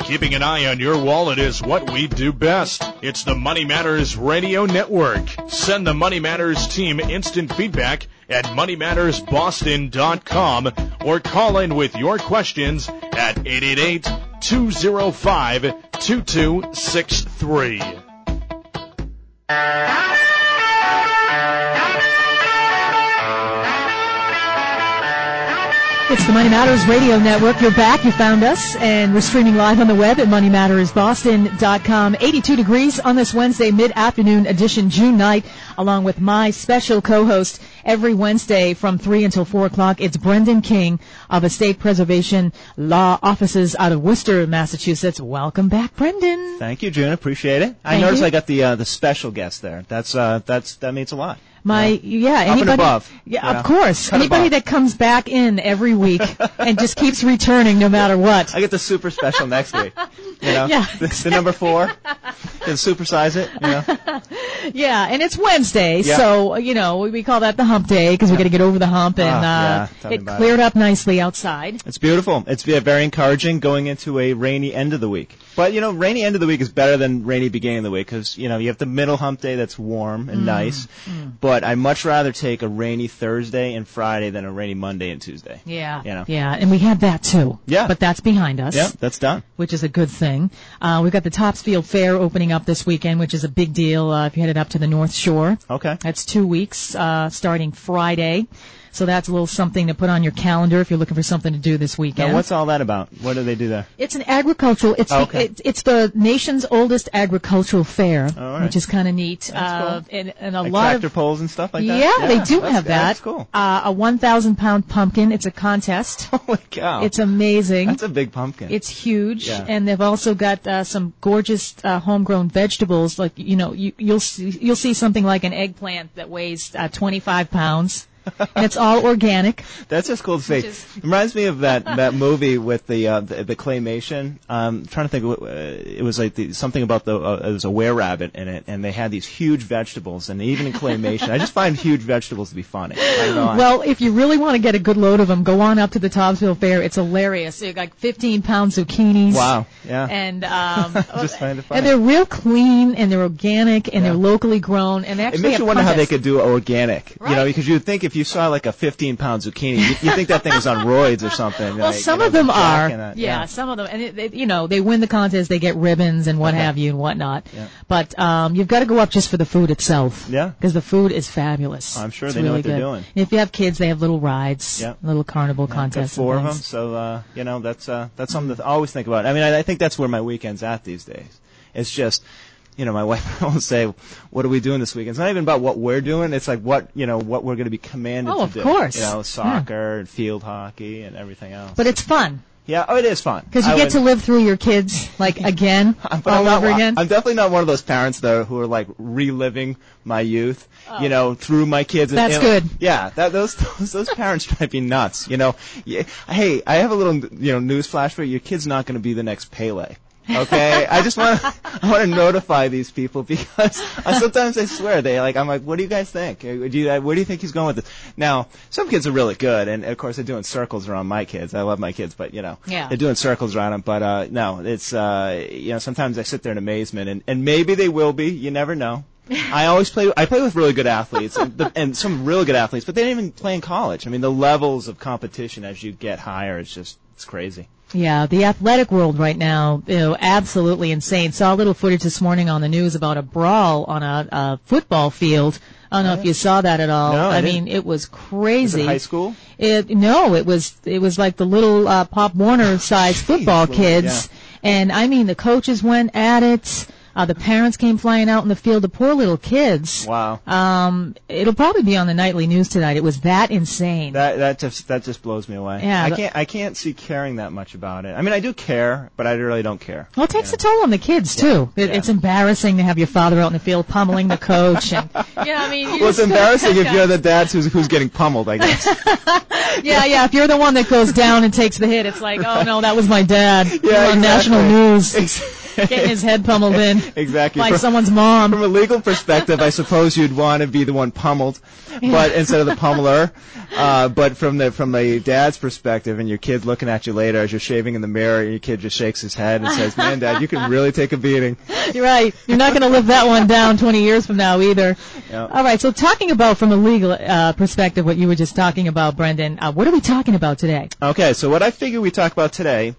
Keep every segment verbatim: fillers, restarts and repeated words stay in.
Keeping an eye on your wallet is what we do best. It's the Money Matters Radio Network. Send the Money Matters team instant feedback at money matters boston dot com or call in with your questions at eight eight eight, two oh five, two two six three. It's the Money Matters Radio Network. You're back. You found us, and we're streaming live on the web at money matters boston dot com. eighty-two degrees on this Wednesday mid-afternoon edition, June night, along with my special co-host every Wednesday from three until four o'clock. It's Brendan King of Estate Preservation Law Offices out of Worcester, Massachusetts. Welcome back, Brendan. Thank you, June. Appreciate it. I Thank noticed you. I got the uh, the special guest there. That's uh, that's that means a lot. My yeah, Up anybody, and above. Yeah, You know, of course. cut Anybody above. that comes back in every week and just keeps returning no matter what. I get the super special next week. You know, Yeah, the, the number four. Can supersize it. You know. Yeah, and it's Wednesday, Yeah. so, you know, we, we call that the hump day because we got to get over the hump, and Ah, yeah, uh, tell me it about cleared it. up nicely outside. It's beautiful. It's ve- very encouraging going into a rainy end of the week. But, you know, rainy end of the week is better than rainy beginning of the week because, you know, you have the middle hump day that's warm and Mm, nice. mm. But I'd much rather take a rainy Thursday and Friday than a rainy Monday and Tuesday. Yeah, You know. yeah, and we had that too. Yeah. But that's behind us. Yeah, that's done. Which is a good thing. Uh, we've got the Topsfield Fair opening up this weekend, which is a big deal uh, if you're headed up to the North Shore. Okay. That's two weeks, uh, starting Friday. So that's a little something to put on your calendar if you're looking for something to do this weekend. Now, what's all that about? What do they do there? It's an agricultural. It's Okay. the, it, it's the nation's oldest agricultural fair, All right. which is kind of neat. That's uh, cool. and, and a Like lot tractor of poles and stuff like that? yeah, they do that's- have that. That's cool. Uh, a one thousand pound pumpkin. It's a contest. Holy cow. It's amazing. That's a big pumpkin. It's huge, Yeah. and they've also got uh, some gorgeous uh, homegrown vegetables. Like you know, you, you'll see, you'll see something like an eggplant that weighs uh, twenty-five pounds, and it's all organic. That's just cool to see. Which is- It reminds me of that, that movie with the uh, the, the claymation. Um, I'm trying to think. Of, what- uh, it was like the, something about the uh, it was a were-rabbit in it, and they had these huge vegetables. And even in claymation, I just find huge vegetables to be funny. I don't know. Well, if you really want to get a good load of them, go on up to the Topsfield Fair. It's hilarious. You got like fifteen pound zucchinis. Wow. Yeah. And um, Just find it funny. and they're real clean, and they're organic, and Yeah. they're locally grown, and they It actually makes have you wonder how they contests. could do organic, you know, Right. because you'd think if you saw like a fifteen pound zucchini, you, you think that thing was on roids or something. Well, like, some you know, of them Jack are. and a- yeah, some of them, and it, it, you know, they win the contest, they get ribbons and what Okay. have you and whatnot. Yeah. But um, you've got to go up just for the food itself. Yeah. Because the food is fabulous. I'm sure It's they know really what they're good. doing. And if you have kids, they have little rides, Yeah. little carnival Yeah, contests. got four and of them, things. so uh, you know that's uh, that's something to always think about. I mean, I, I think that's where my weekend's at these days. It's just, you know, my wife will say, "What are we doing this weekend?" It's not even about what we're doing. It's like what you know what we're going to be commanded Oh, to of do. course. You know, soccer and field hockey and everything else. But it's fun. Yeah, oh, it is fun Because you I get would- to live through your kids, like, again, But all I'm not, over again. I'm definitely not one of those parents though who are like reliving my youth, you know, through my kids. That's And- good. Yeah, that, those those those parents drive me nuts. You know, yeah, hey, I have a little you know news flash for you. Your kid's not going to be the next Pele. Okay, I just want to I want to notify these people because I, sometimes I swear they like I'm like, what do you guys think? Uh, Do you, uh, where do you think he's going with this? Now, some kids are really good, and of course they're doing circles around my kids. I love my kids, but you know, Yeah. they're doing circles around them. But uh, no, it's uh, you know sometimes I sit there in amazement, and, and maybe they will be. You never know. I always play. I play with really good athletes and, the, and some really good athletes, but they didn't even play in college. I mean, the levels of competition as you get higher, it's just it's crazy. Yeah, the athletic world right now, you know, absolutely insane. Saw a little footage this morning on the news about a brawl on a, a football field. I don't know if you saw that at all. No, I I didn't. mean, it was Is crazy. it high school? It, no, it was it was like the little uh, Pop Warner sized football Jeez, kids, and I mean the coaches went at it. Uh, the parents came flying out in the field. The poor little kids. Wow. Um, it'll probably be on the nightly news tonight. It was that insane. That that just that just blows me away. Yeah, I but- can't I can't see caring that much about it. I mean, I do care, but I really don't care. Well, it takes a toll on the kids too. It, Yeah. It's embarrassing to have your father out in the field pummeling the coach, and yeah, I mean, you Well, it's just- embarrassing if you're the dad who's who's getting pummeled. I guess. yeah, yeah. If you're the one that goes down and takes the hit, it's like, oh no, that was my dad. Yeah, You're on exactly. national news. Ex- Getting his head pummeled in. Exactly. By from, someone's mom. From a legal perspective, I suppose you'd want to be the one pummeled, but instead of the pummeler. Uh, but from the from a dad's perspective, and your kid looking at you later as you're shaving in the mirror, and your kid just shakes his head and says, "Man, Dad, you can really take a beating." You're right. You're not going to live that one down twenty years from now either. Yep. All right. So talking about from a legal uh, perspective, what you were just talking about, Brendan, uh, what are we talking about today? Okay. So what I figure we talk about today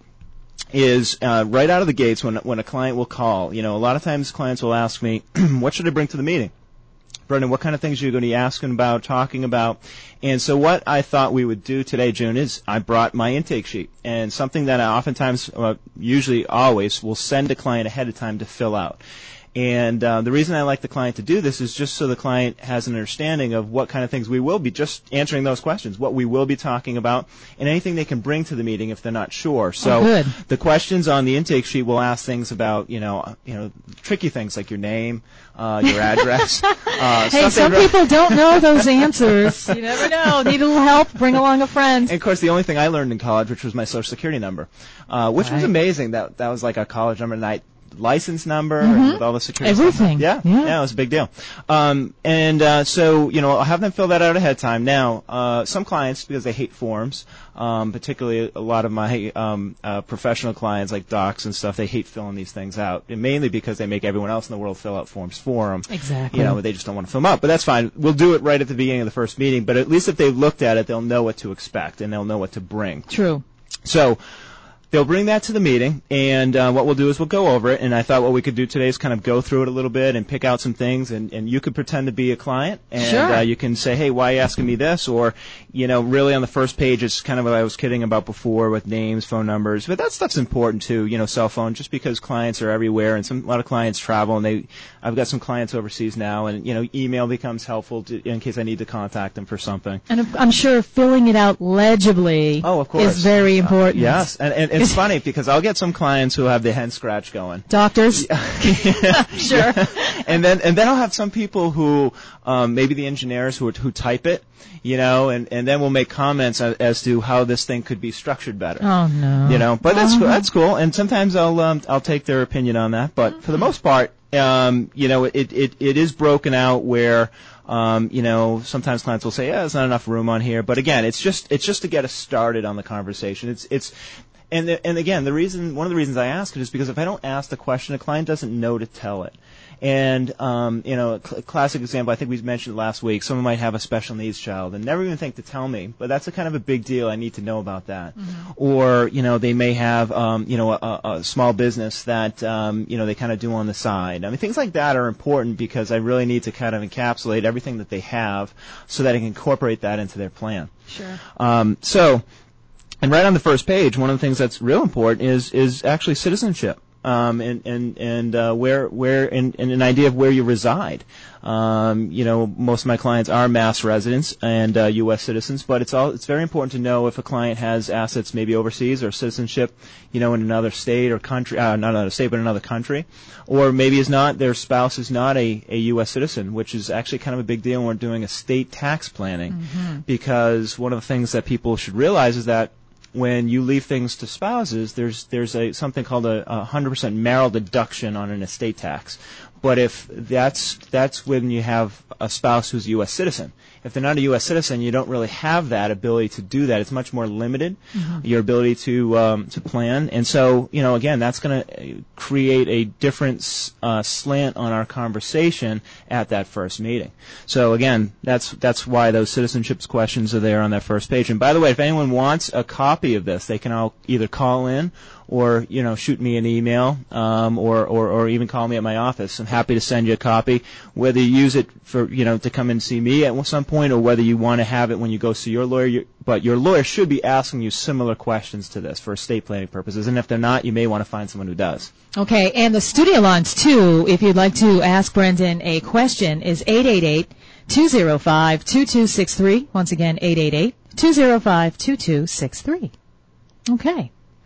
is uh, right out of the gates when when a client will call. You know, a lot of times clients will ask me, "What should I bring to the meeting? Brendan, what kind of things are you going to be asking about, talking about?" And so what I thought we would do today, June, is I brought my intake sheet, and something that I oftentimes, uh, usually always, will send a client ahead of time to fill out. And uh, the reason I like the client to do this is just so the client has an understanding of what kind of things we will be, just answering those questions, what we will be talking about, and anything they can bring to the meeting if they're not sure. So oh, good. The questions on the intake sheet will ask things about, you know, you know, tricky things like your name, uh, your address. uh, hey, some re- people don't know those answers. You never know. Need a little help? Bring along a friend. And of course, the only thing I learned in college, which was my social security number, uh, which right. was amazing. That that was like a college number, and I license number mm-hmm. and with all the security everything. Stuff. Yeah, yeah, yeah, it was a big deal. Um, and uh, so, you know, I'll have them fill that out ahead of time. Now, uh, some clients, because they hate forms, um, particularly a lot of my um, uh, professional clients like docs and stuff, they hate filling these things out, and mainly because they make everyone else in the world fill out forms for them. Exactly. You know, they just don't want to fill them out. But that's fine. We'll do it right at the beginning of the first meeting. But at least if they've looked at it, they'll know what to expect and they'll know what to bring. True. So they'll bring that to the meeting, and uh, what we'll do is we'll go over it, and I thought what we could do today is kind of go through it a little bit and pick out some things, and, and you could pretend to be a client, and sure. uh, you can say, hey, why are you asking me this? Or, you know, really on the first page, it's kind of what I was kidding about before with names, phone numbers, but that stuff's important too, you know, cell phone, just because clients are everywhere, and some a lot of clients travel, and they, I've got some clients overseas now, and, you know, email becomes helpful to, in case I need to contact them for something. And I'm sure filling it out legibly oh, of course. is very important. Uh, yes, and, and it's funny because I'll get some clients who have the head scratch going. Doctors? yeah. Sure. Yeah. And then and then I'll have some people who, um, maybe the engineers who who type it, you know, and, and then we'll make comments as, as to how this thing could be structured better. Oh no. You know, but that's uh-huh. that's cool. And sometimes I'll um, I'll take their opinion on that. But for the most part, um, you know, it it it is broken out where. Um, you know, sometimes clients will say, "Yeah, there's not enough room on here." But again, it's just it's just to get us started on the conversation. It's it's and the, and again, the reason one of the reasons I ask it is because if I don't ask the question, the client doesn't know to tell it. And um, you know, a cl- classic example, I think we mentioned it last week. Someone might have a special needs child and never even think to tell me, but that's a kind of a big deal. I need to know about that. Mm-hmm. Or you know, they may have um, you know a, a small business that um, you know they kind of do on the side. I mean, things like that are important because I really need to kind of encapsulate everything that they have so that I can incorporate that into their plan. Sure. Um, so, and right on the first page, one of the things that's real important is is actually citizenship. Um, and and and uh, where where and, and an idea of where you reside. Um, you know, most of my clients are Mass residents and uh, U S citizens, but it's all it's very important to know if a client has assets maybe overseas or citizenship, you know, in another state or country, uh, not another state but another country, or maybe is not their spouse is not a, a U S citizen, which is actually kind of a big deal when we're doing estate tax planning, mm-hmm. because one of the things that people should realize is that when you leave things to spouses, there's there's a something called a, a one hundred percent marital deduction on an estate tax. But if that's that's when you have a spouse who's a U S citizen. If they're not a U S citizen, you don't really have that ability to do that. It's much more limited, mm-hmm. your ability to um, to plan. And so, you know, again, that's going to create a different uh, slant on our conversation at that first meeting. So again, that's that's why those citizenships questions are there on that first page. And by the way, if anyone wants a copy of this, they can all either call in or, you know, shoot me an email, um, or, or, or even call me at my office. I'm happy to send you a copy, whether you use it for, you know, to come and see me at some point or whether you want to have it when you go see your lawyer. You, but your lawyer should be asking you similar questions to this for estate planning purposes. And if they're not, you may want to find someone who does. Okay. And the studio lines, too, if you'd like to ask Brendan a question, is eight eight eight, two oh five, two two six three. Once again, eight eight eight, two oh five, two two six three. Okay.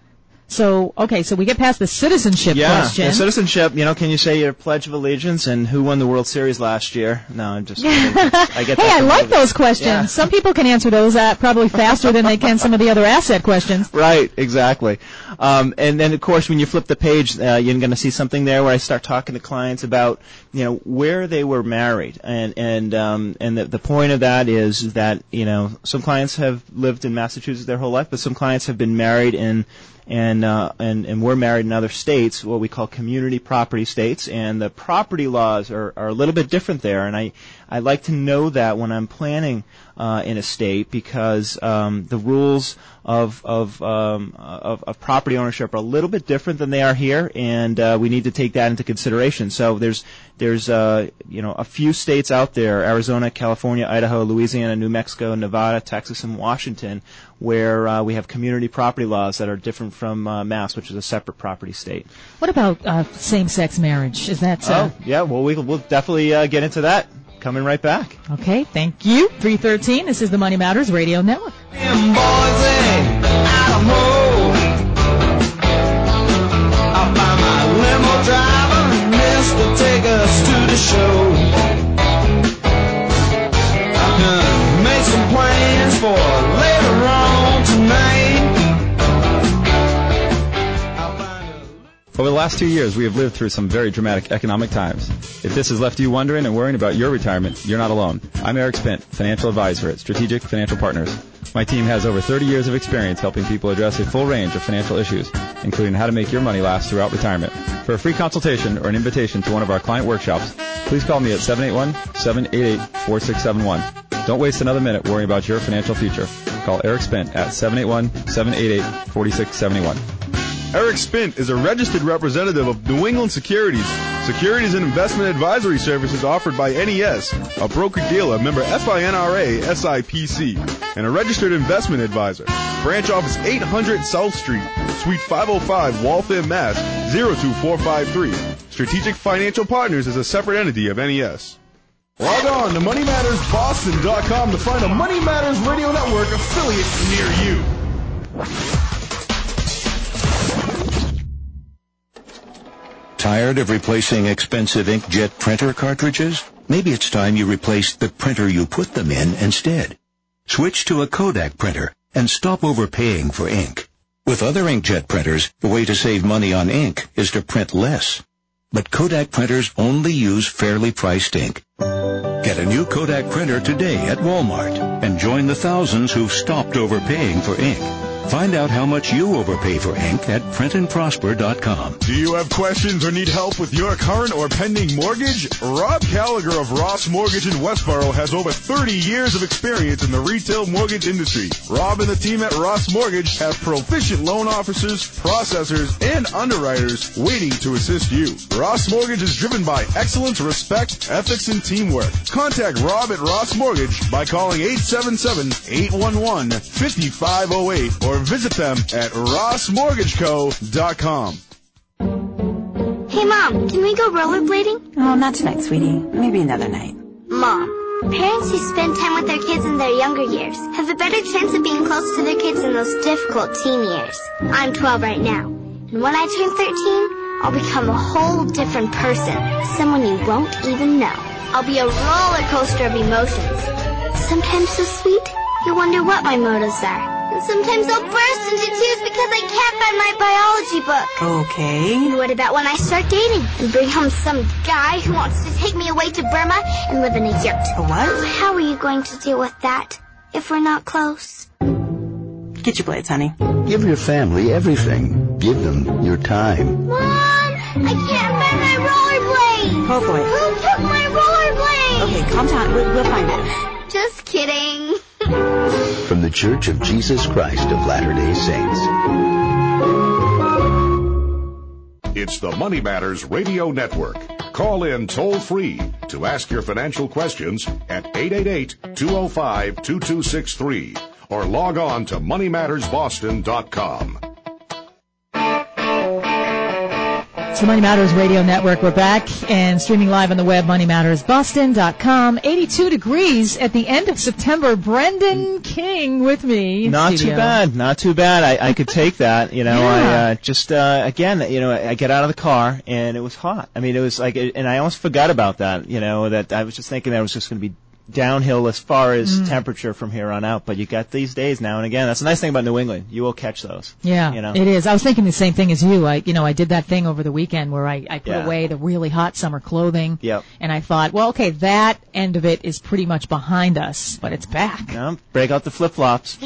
So, okay, so we get past the citizenship yeah, question. Yeah, citizenship, you know, can you say your Pledge of Allegiance and who won the World Series last year? No, I'm just kidding. I get Hey, that I like movie. those questions. Yeah. Some people can answer those uh, probably faster than they can some of the other asset questions. Right, exactly. Um, and then, of course, when you flip the page, uh, you're going to see something there where I start talking to clients about, you know, where they were married. And and um, and the, the point of that is that, you know, some clients have lived in Massachusetts their whole life, but some clients have been married in and uh, and and we're married in other states, what we call community property states, and the property laws are, are a little bit different there. And I I like to know that when I'm planning uh, in a state, because um, the rules of of, um, of of property ownership are a little bit different than they are here, and uh, we need to take that into consideration. So there's there's uh, you know a few states out there: Arizona, California, Idaho, Louisiana, New Mexico, Nevada, Texas, and Washington, where uh, we have community property laws that are different from uh, Mass, which is a separate property state. What about uh, same-sex marriage? Is that? Uh, oh, yeah. Well, we, we'll definitely uh, get into that. Coming right back. Okay, thank you. three thirteen, this is the Money Matters Radio Network. Them boys ain't out of mode. I'll buy my limo driver, mister, take us to the show. I'm gonna make some plans for later on tonight. Over the last two years, we have lived through some very dramatic economic times. If this has left you wondering and worrying about your retirement, you're not alone. I'm Eric Spent, financial advisor at Strategic Financial Partners. My team has over thirty years of experience helping people address a full range of financial issues, including how to make your money last throughout retirement. For a free consultation or an invitation to one of our client workshops, please call me at seven eight one, seven eight eight, four six seven one. Don't waste another minute worrying about your financial future. Call Eric Spent at seven eight one, seven eight eight, four six seven one. Eric Spint is a registered representative of New England Securities. Securities and investment advisory services offered by N E S, a broker-dealer member FINRA S I P C, and a registered investment advisor. Branch office eight hundred South Street, Suite five oh five, Waltham, Mass. zero two four five three. Strategic Financial Partners is a separate entity of N E S. Log on to money matters boston dot com to find a Money Matters Radio Network affiliate near you. Tired of replacing expensive inkjet printer cartridges? Maybe it's time you replace the printer you put them in instead. Switch to a Kodak printer and stop overpaying for ink. With other inkjet printers, the way to save money on ink is to print less. But Kodak printers only use fairly priced ink. Get a new Kodak printer today at Walmart and join the thousands who've stopped overpaying for ink. Find out how much you overpay for ink at print and prosper dot com. Do you have questions or need help with your current or pending mortgage? Rob Gallagher of Ross Mortgage in Westboro has over thirty years of experience in the retail mortgage industry. Rob and the team at Ross Mortgage have proficient loan officers, processors, and underwriters waiting to assist you. Ross Mortgage is driven by excellence, respect, ethics, and teamwork. Contact Rob at Ross Mortgage by calling eight seven seven, eight one one, five five zero eight or visit them at ross mortgage co dot com. Hey, Mom, can we go rollerblading? Oh, not tonight, sweetie. Maybe another night. Mom, parents who spend time with their kids in their younger years have a better chance of being close to their kids in those difficult teen years. I'm twelve right now, and when I turn thirteen, I'll become a whole different person, someone you won't even know. I'll be a roller coaster of emotions. Sometimes so sweet, you wonder what my motives are. And sometimes I'll burst into tears because I can't find my biology book. Okay. And what about when I start dating and bring home some guy who wants to take me away to Burma and live in a yurt? A what? How are you going to deal with that if we're not close? Get your blades, honey. Give your family everything. Give them your time. Mom, I can't find my rollerblades. Oh, boy. Who took my rollerblades? Okay, calm down. We'll, we'll find it. Just kidding. From the Church of Jesus Christ of Latter-day Saints. It's the Money Matters Radio Network. Call in toll-free to ask your financial questions at eight eight eight, two oh five, two two six three or log on to money matters boston dot com. It's the Money Matters Radio Network. We're back and streaming live on the web, money matters boston dot com. eighty-two degrees at the end of September. Brendan King with me in Not studio. too bad. Not too bad. I, I could take that. You know, Yeah. I uh, just, uh, again, you know, I get out of the car and it was hot. I mean, it was like, and I almost forgot about that, you know, that I was just thinking that it was just going to be downhill as far as Mm. temperature from here on out. But you got these days now and again. That's the nice thing about New England. You will catch those. Yeah, You know? it is. I was thinking the same thing as you. I, you know, I did that thing over the weekend where I, I put Yeah. away the really hot summer clothing. Yep. And I thought, well, okay, that end of it is pretty much behind us, but it's back. No, break out the flip-flops.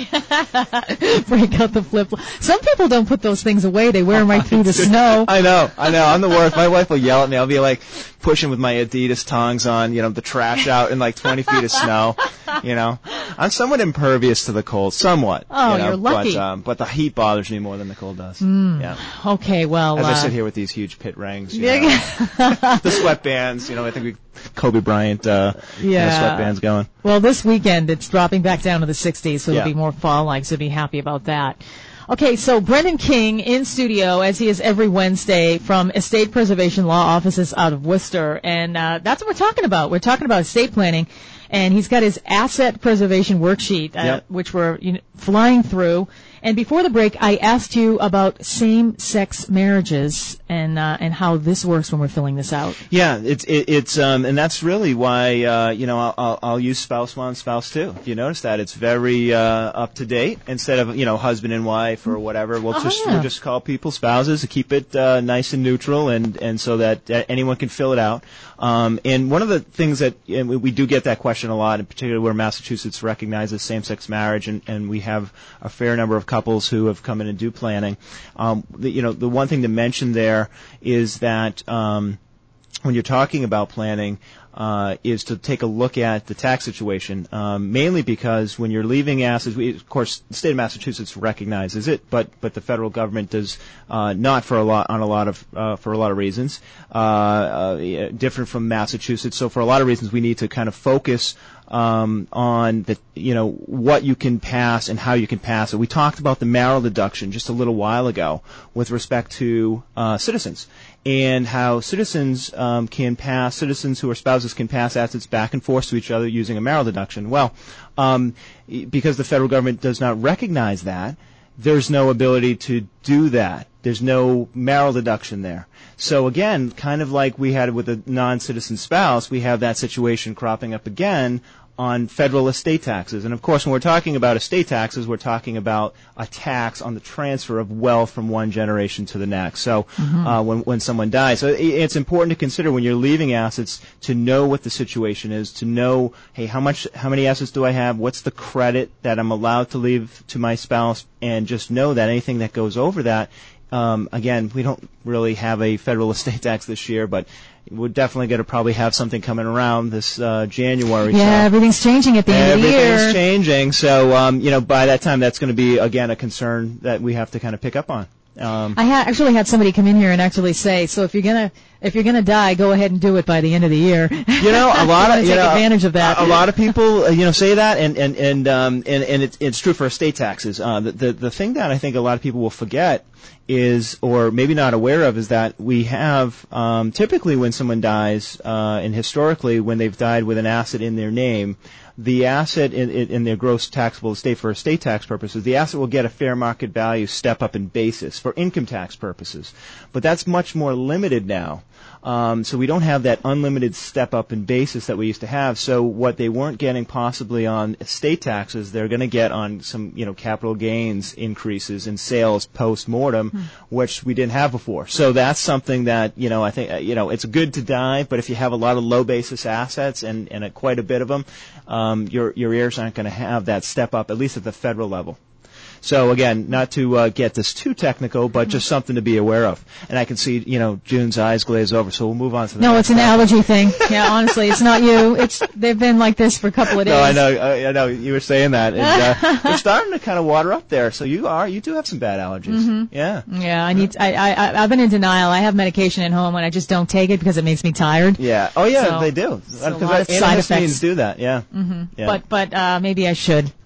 Break out the flip. Some people don't put those things away. They wear them right through the snow. I know, I know. I'm the worst. My wife will yell at me. I'll be like pushing with my Adidas tongs on, you know, the trash out in like twenty feet of snow. You know, I'm somewhat impervious to the cold, somewhat. Oh, you know, you're lucky. But, um, but the heat bothers me more than the cold does. Mm. Yeah. Okay, well. As I uh, sit here with these huge pit rings, you Yeah. know, the sweatbands. You know, I think we Kobe Bryant, uh, Yeah. kind of sweatbands going. Well, this weekend it's dropping back down to the sixties, so Yeah. it'll be more fall-like, so be happy about that. Okay, so Brendan King in studio, as he is every Wednesday, from Estate Preservation Law Offices out of Worcester, and uh, that's what we're talking about. We're talking about estate planning, and he's got his asset preservation worksheet, uh, Yep. which we're you know, flying through. And before the break, I asked you about same-sex marriages and uh, and how this works when we're filling this out. Yeah, it's it, it's um, and that's really why uh, you know I'll, I'll I'll use spouse one, spouse two. If you notice that, it's very uh, up to date instead of you know husband and wife or whatever. We'll Oh, just yeah. we'll just call people spouses to keep it uh, nice and neutral and and so that uh, anyone can fill it out. Um, and one of the things that and we, we do get that question a lot, in particular where Massachusetts recognizes same-sex marriage, and, and we have a fair number of couples who have come in and do planning. Um, the, you know, the one thing to mention there is that um, when you're talking about planning, uh, is to take a look at the tax situation, um, mainly because when you're leaving assets, we, of course, the state of Massachusetts recognizes it, but but the federal government does uh, not for a lot on a lot of uh, for a lot of reasons, uh, uh, yeah, different from Massachusetts. So for a lot of reasons, we need to kind of focus um, on the you know what you can pass and how you can pass it. We talked about the marital deduction just a little while ago with respect to uh, citizens, and how citizens um, can pass, citizens who are spouses can pass assets back and forth to each other using a marital deduction. Well, um, because the federal government does not recognize that, there's no ability to do that. There's no marital deduction there. So again, kind of like we had with a non-citizen spouse, we have that situation cropping up again on federal estate taxes. And of course, when we're talking about estate taxes, we're talking about a tax on the transfer of wealth from one generation to the next. So Mhm. uh, when when someone dies, so it, it's important to consider when you're leaving assets to know what the situation is, to know, hey, how much, how many assets do I have? What's the credit that I'm allowed to leave to my spouse? And just know that anything that goes over that, um, again, we don't really have a federal estate tax this year, but we're definitely going to probably have something coming around this uh, January. Yeah, so. everything's changing at the end of the year. Everything's changing, so um, you know, by that time, that's going to be again a concern that we have to kind of pick up on. Um, I ha- actually had somebody come in here and actually say, so if you're gonna if you're gonna die, go ahead and do it by the end of the year. You know, a lot of take you know, advantage of that. A, a lot of people, uh, you know, say that, and and and um, and, and it's it's true for estate taxes. Uh, the, the the thing that I think a lot of people will forget is, or maybe not aware of, is that we have um, typically when someone dies, uh, and historically when they've died with an asset in their name, the asset in, in, in their gross taxable estate for estate tax purposes, the asset will get a fair market value step up in basis for income tax purposes. But that's much more limited now. Um, so we don't have that unlimited step up in basis that we used to have. So what they weren't getting possibly on estate taxes, they're going to get on some, you know, capital gains increases in sales post mortem, hmm. which we didn't have before. So that's something that, you know, I think, uh, you know, it's good to die, but if you have a lot of low basis assets and, and a, quite a bit of them, um, your, your heirs aren't going to have that step up, at least at the federal level. So again, not to uh, get this too technical, but just something to be aware of. And I can see, you know, June's eyes glaze over, so we'll move on to the No, next it's an topic. allergy thing. Yeah, honestly, it's not you. It's they've been like this for a couple of days. No, I know, I, I know. You were saying that. And, uh, it's starting to kind of water up there. So you are, you do have some bad allergies. Mm-hmm. Yeah. Yeah, I need. I, I I've been in denial. I have medication at home, and I just don't take it because it makes me tired. Yeah. Oh, yeah, so, they do. So a lot of side effects do that. Yeah. Mm-hmm. Yeah. But but uh, maybe I should.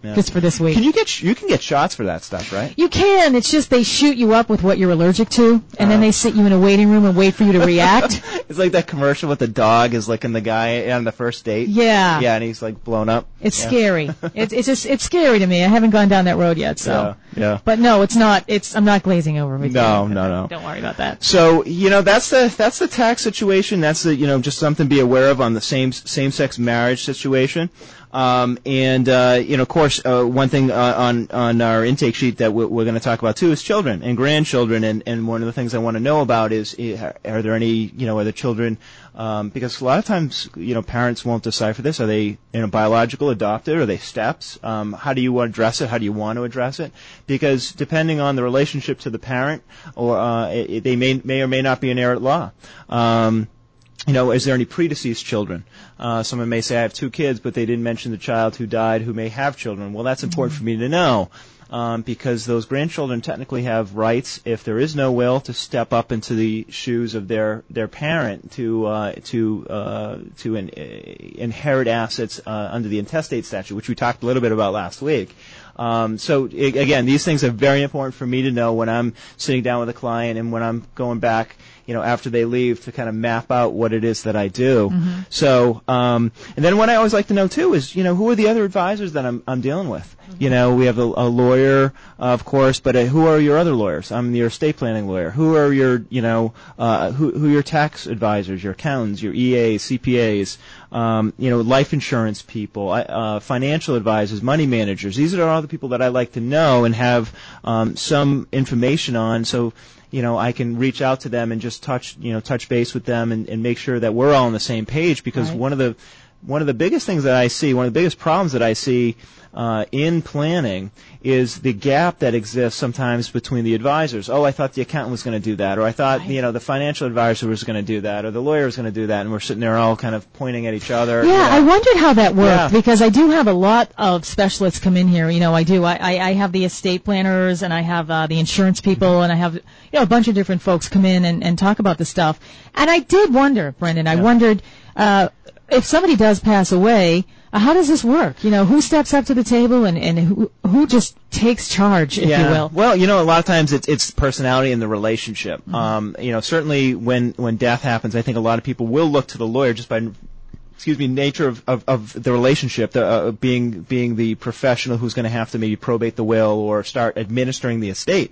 Yeah. just for this week. Can you get sh- you can get shots for that stuff, right? You can. It's just they shoot you up with what you're allergic to, and uh, then they sit you in a waiting room and wait for you to react. It's like that commercial with the dog is licking the guy on the first date. Yeah. Yeah, and he's like blown up. It's yeah. scary. it's it's just it's scary to me. I haven't gone down that road yet, so. Yeah. Yeah. But no, it's not. It's I'm not glazing over with no, you. No, no, Don't worry about that. So you know that's the that's the tax situation. That's the you know just something to be aware of on the same same sex marriage situation. Um, and uh, you know, of course, uh, one thing uh, on on our intake sheet that we're, we're going to talk about too is children and grandchildren. And, and one of the things I want to know about is, are there any, you know, are the children? Um, because a lot of times, you know, parents won't decipher this. Are they, you know, biological, adopted? Are they steps? Um, how do you address it? How do you want to address it? Because depending on the relationship to the parent, or uh, it, they may may or may not be an heir at law. Um, You know, is there any predeceased children? Uh, someone may say, I have two kids, but they didn't mention the child who died who may have children. Well, that's important mm-hmm. for me to know, um, because those grandchildren technically have rights, if there is no will, to step up into the shoes of their, their parent to uh, to uh, to in, uh, inherit assets uh, under the intestate statute, which we talked a little bit about last week. Um, so I- again, these things are very important for me to know when I'm sitting down with a client and when I'm going back, you know, after they leave to kind of map out what it is that I do. Mm-hmm. So, um, and then what I always like to know too is, you know, who are the other advisors that I'm I'm dealing with? Mm-hmm. You know, we have a, a lawyer, uh, of course, but uh, who are your other lawyers? I'm your estate planning lawyer. Who are your, you know, uh, who who are your tax advisors, your accountants, your E As, C P As? Um, you know, life insurance people, uh, financial advisors, money managers. These are all the people that I like to know and have um, some information on, so you know I can reach out to them and just touch, you know, touch base with them and, and make sure that we're all on the same page. Because right. one of the one of the biggest things that I see, one of the biggest problems that I see uh, in planning is the gap that exists sometimes between the advisors. Oh, I thought the accountant was going to do that, or I thought right. you know the financial advisor was going to do that, or the lawyer was going to do that, and we're sitting there all kind of pointing at each other. Yeah, you know. I wondered how that worked Yeah. because I do have a lot of specialists come in here. You know, I do. I, I, I have the estate planners and I have uh, the insurance people and I have you know a bunch of different folks come in and, and talk about the stuff. And I did wonder, Brendan. I Yeah. wondered uh, if somebody does pass away. Uh, how does this work? You know, who steps up to the table and, and who who just takes charge, if yeah. you will? Well, you know, a lot of times it's it's personality and the relationship. Mm-hmm. Um, you know, certainly when when death happens, I think a lot of people will look to the lawyer just by, excuse me, nature of of, of the relationship, the, uh, being being the professional who's going to have to maybe probate the will or start administering the estate.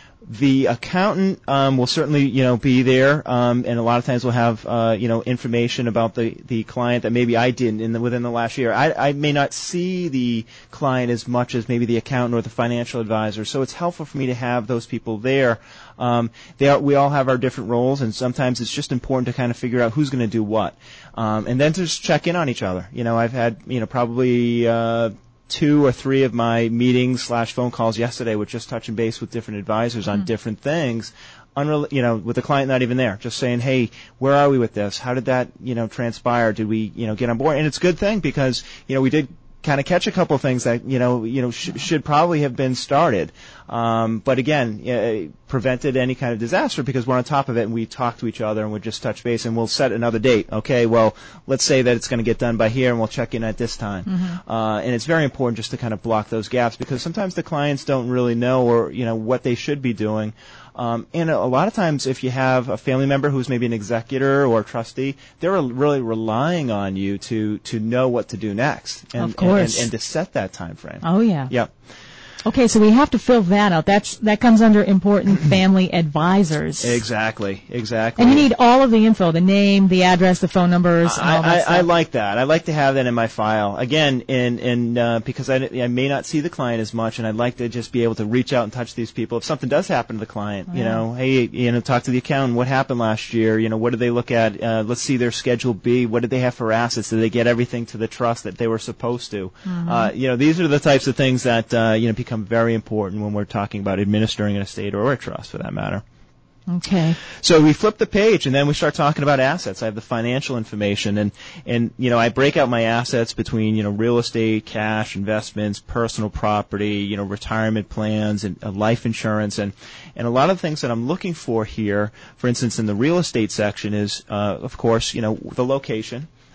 The accountant um, will certainly, you know, be there, um, and a lot of times we'll have, uh, you know, information about the, the client that maybe I didn't in the, within the last year. I, I may not see the client as much as maybe the accountant or the financial advisor, so it's helpful for me to have those people there. Um, they are, we all have our different roles, and sometimes it's just important to kind of figure out who's going to do what, um, and then to just check in on each other. You know, I've had, you know, probably. Uh, two or three of my meetings slash phone calls yesterday were just touching base with different advisors on mm. different things, unrel- you know, with the client not even there, just saying, hey, where are we with this? How did that, you know, transpire? Did we, you know, get on board? And it's a good thing because, you know, we did kind of catch a couple of things that, you know, you know, sh- should probably have been started. Um, but again, uh, prevented any kind of disaster because we're on top of it and we talk to each other and we just touch base and we'll set another date. Okay, well, let's say that it's going to get done by here and we'll check in at this time. Mm-hmm. Uh, and it's very important just to kind of block those gaps because sometimes the clients don't really know or, you know, what they should be doing. Um, and a, a lot of times if you have a family member who's maybe an executor or a trustee, they're really relying on you to, to know what to do next. And, of course. And, and, and to set that time frame. Oh, yeah. Yep. Okay, so we have to fill that out. That's that comes under important family advisors. Exactly, exactly. And you need all of the info, the name, the address, the phone numbers, and I, all that I, stuff. I like that. I like to have that in my file. Again, in, in, uh, because I, I may not see the client as much, and I'd like to just be able to reach out and touch these people. If something does happen to the client, yeah. you know, hey, you know, talk to the accountant. What happened last year? You know, what did they look at? Uh, let's see their Schedule B. What did they have for assets? Did they get everything to the trust that they were supposed to? Mm-hmm. Uh, you know, these are the types of things that, uh, you know, become very important when we're talking about administering an estate or a trust, for that matter. Okay. So we flip the page, and then we start talking about assets. I have the financial information, and, and you know, I break out my assets between, you know, real estate, cash, investments, personal property, you know, retirement plans, and uh, life insurance, and, and a lot of the things that I'm looking for here, for instance, in the real estate section is, uh, of course, you know, the location.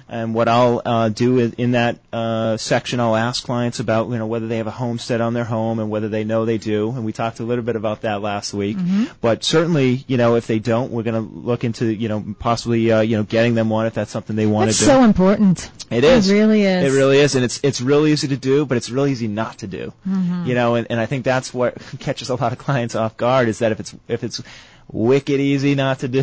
And what I'll uh, do in, in that uh, section, I'll ask clients about, you know, whether they have a homestead on their home and whether they know they do. And we talked a little bit about that last week. Mm-hmm. But certainly, you know, if they don't, we're going to look into, you know, possibly, uh, you know, getting them one if that's something they want to do. That's so important. It is. It really is. It really is. And it's it's really easy to do, but it's really easy not to do. Mm-hmm. You know, and, and I think that's what catches a lot of clients off guard is that if it's if it's wicked easy not to do,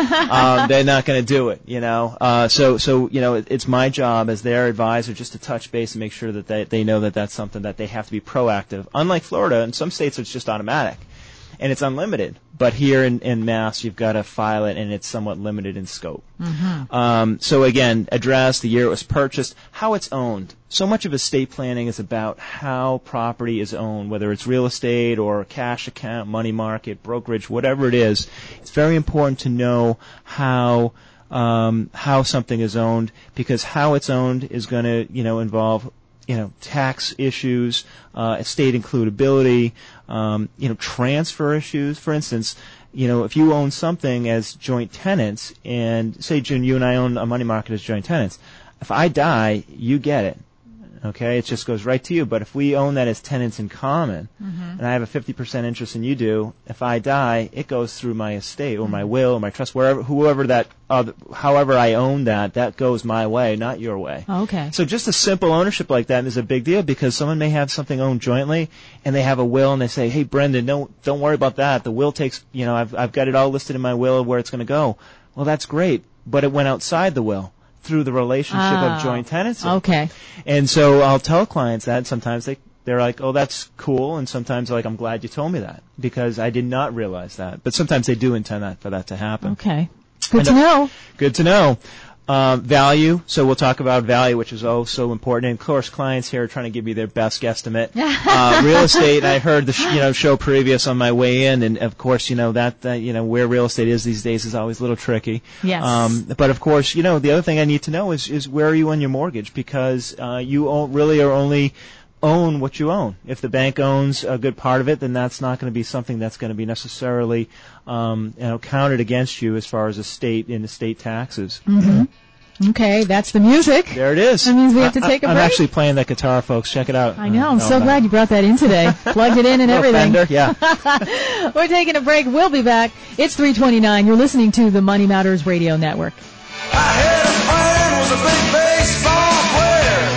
um, they're not going to do it, you know. Uh, so, so you know, it, it's my job as their advisor just to touch base and make sure that they, they know that that's something that they have to be proactive. Unlike Florida, in some states it's just automatic, and it's unlimited. But here in, in Mass, you've got to file it, and it's somewhat limited in scope. Mm-hmm. Um, so again, address, the year it was purchased, how it's owned. So much of estate planning is about how property is owned, whether it's real estate or cash account, money market, brokerage, whatever it is. It's very important to know how um, how something is owned, because how it's owned is going to, you know, involve, you know, tax issues, uh, estate includability, um, you know, transfer issues. For instance, you know, if you own something as joint tenants, and say, June, you and I own a money market as joint tenants, if I die, you get it. Okay, it just goes right to you. But if we own that as tenants in common, mm-hmm. and I have a fifty percent interest and you do, if I die, it goes through my estate or my will or my trust, wherever, whoever that, uh, however I own that, that goes my way, not your way. Okay. So just a simple ownership like that is a big deal, because someone may have something owned jointly and they have a will and they say, hey, Brendan, don't, don't worry about that. The will takes, you know, I've, I've got it all listed in my will where it's going to go. Well, that's great, but it went outside the will through the relationship ah, of joint tenancy. Okay. And so I'll tell clients that. Sometimes they, they're like, oh, that's cool. And sometimes they're like, I'm glad you told me that, because I did not realize that. But sometimes they do intend that for that to happen. Okay. Good And, to know. Good to know. Um, value. So we'll talk about value, which is oh so important. And of course, clients here are trying to give you their best guesstimate. uh, real estate. I heard the sh- you know show previous on my way in, and of course, you know that uh, you know where real estate is these days is always a little tricky. Yes. Um, but of course, you know the other thing I need to know is is where are you on your mortgage, because uh, you own, really are only own what you own. If the bank owns a good part of it, then that's not going to be something that's going to be necessarily um, you know, counted against you as far as estate in estate taxes. Mm-hmm. Okay, that's the music. There it is. That means we have to take a I, I'm break. actually playing that guitar, folks. Check it out. I know. I'm uh, so no, glad no. you brought that in today. Plugged it in and everything. Fender, yeah. We're taking a break. We'll be back. It's three twenty-nine. You're listening to the Money Matters Radio Network. I had a friend was a big baseball player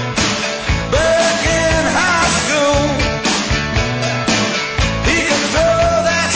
back in high school. He could throw that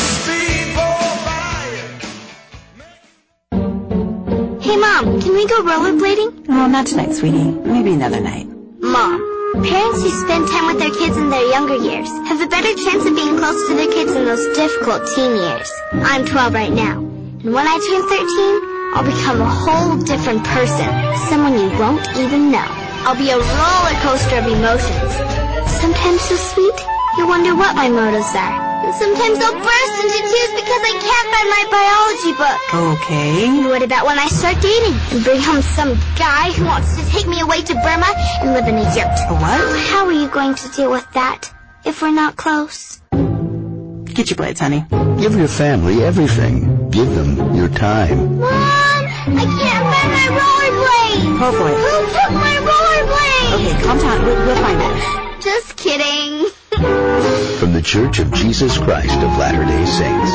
speedball fire. Hey, Mom, can we go rollerblading? Oh, not tonight, sweetie. Maybe another night. Mom, parents who spend time with their kids in their younger years have a better chance of being close to their kids in those difficult teen years. I'm twelve right now, and when I turn thirteen, I'll become a whole different person, someone you won't even know. I'll be a roller coaster of emotions. Sometimes so sweet, you wonder what my motives are. And sometimes I'll burst into tears because I can't find my biology book. Okay. And what about when I start dating and bring home some guy who wants to take me away to Burma and live in a yurt? A what? How are you going to deal with that if we're not close? Get your blades, honey. Give your family everything. Give them your time. Mom, I can't find my rollerblade. Oh, boy. Who took my rollerblade? Okay, calm down. We'll, we'll find it. Just kidding. From the Church of Jesus Christ of Latter-day Saints.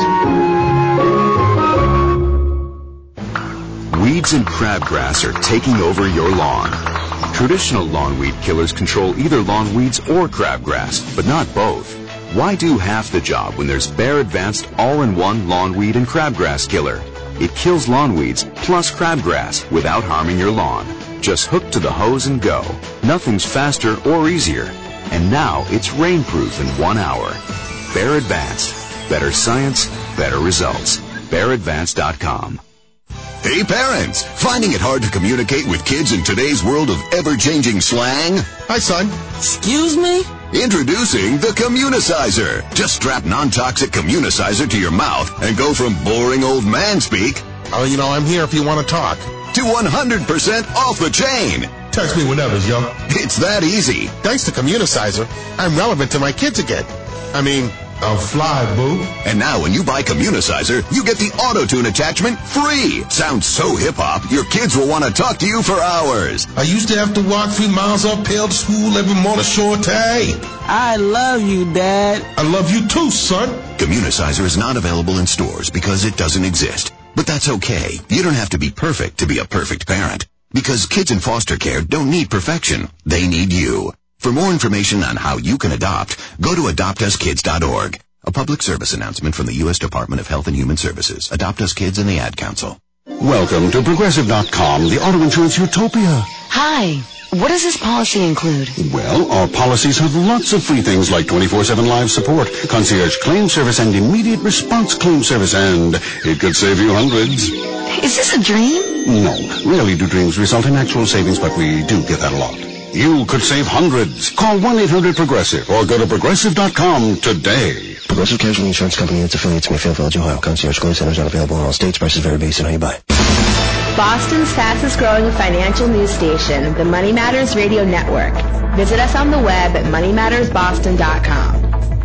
Weeds and crabgrass are taking over your lawn. Traditional lawn weed killers control either lawn weeds or crabgrass, but not both. Why do half the job when there's Bear Advanced all-in-one lawn weed and crabgrass killer? It kills lawn weeds plus crabgrass without harming your lawn. Just hook to the hose and go. Nothing's faster or easier. And now it's rainproof in one hour. Bear Advanced. Better science, better results. bear advanced dot com. Hey parents, finding it hard to communicate with kids in today's world of ever-changing slang? Hi son. Excuse me? Introducing the Communicizer. Just strap non-toxic Communicizer to your mouth and go from boring old man speak, oh, you know, I'm here if you want to talk, to one hundred percent off the chain. Text me whenever, yo. It's that easy. Thanks to Communicizer, I'm relevant to my kids again. I mean, I'm fly, boo. And now when you buy Communicizer, you get the auto-tune attachment free. Sounds so hip-hop, your kids will want to talk to you for hours. I used to have to walk three miles uphill to school every morning, Shorty. I love you, Dad. I love you too, son. Communicizer is not available in stores because it doesn't exist. But that's okay. You don't have to be perfect to be a perfect parent. Because kids in foster care don't need perfection. They need you. For more information on how you can adopt, go to adopt us kids dot org. A public service announcement from the U S Department of Health and Human Services, Adopt Us Kids, and the Ad Council. Welcome to Progressive dot com, the auto insurance utopia. Hi. What does this policy include? Well, our policies have lots of free things like twenty-four seven live support, concierge claim service, and immediate response claim service, and it could save you hundreds. Is this a dream? No. Rarely do dreams result in actual savings, but we do get that a lot. You could save hundreds. Call one eight hundred progressive or go to progressive dot com today. Progressive Casualty Insurance Company and its affiliates, Mayfield Village, Ohio. Concierge claim centers not available in all states. Prices vary based on how you buy. Boston's fastest growing financial news station, the Money Matters Radio Network. Visit us on the web at money matters boston dot com.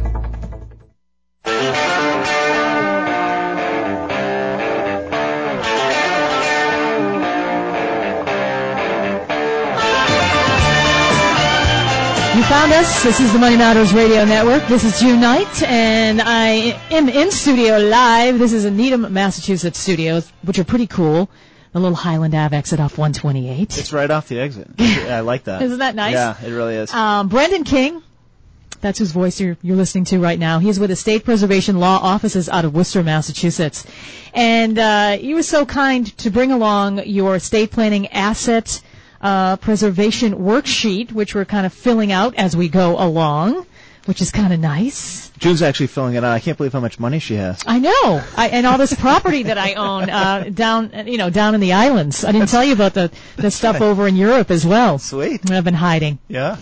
You found us. This is the Money Matters Radio Network. This is June night, and I am in studio live. This is in Needham, Massachusetts studios, which are pretty cool. The little Highland Ave exit off one twenty-eight. It's right off the exit. I like that. Isn't that nice? Yeah, it really is. Um, Brendan King, that's whose voice you're, you're listening to right now. He's with Estate Preservation Law Offices out of Worcester, Massachusetts. And uh, you were so kind to bring along your estate planning asset uh, preservation worksheet, which we're kind of filling out as we go along, which is kind of nice. June's actually filling it out. I can't believe how much money she has. I know, I, and all this property that I own uh, down, you know, down in the islands. I didn't tell you about the the stuff over in Europe as well. Sweet. I've been hiding. Yeah.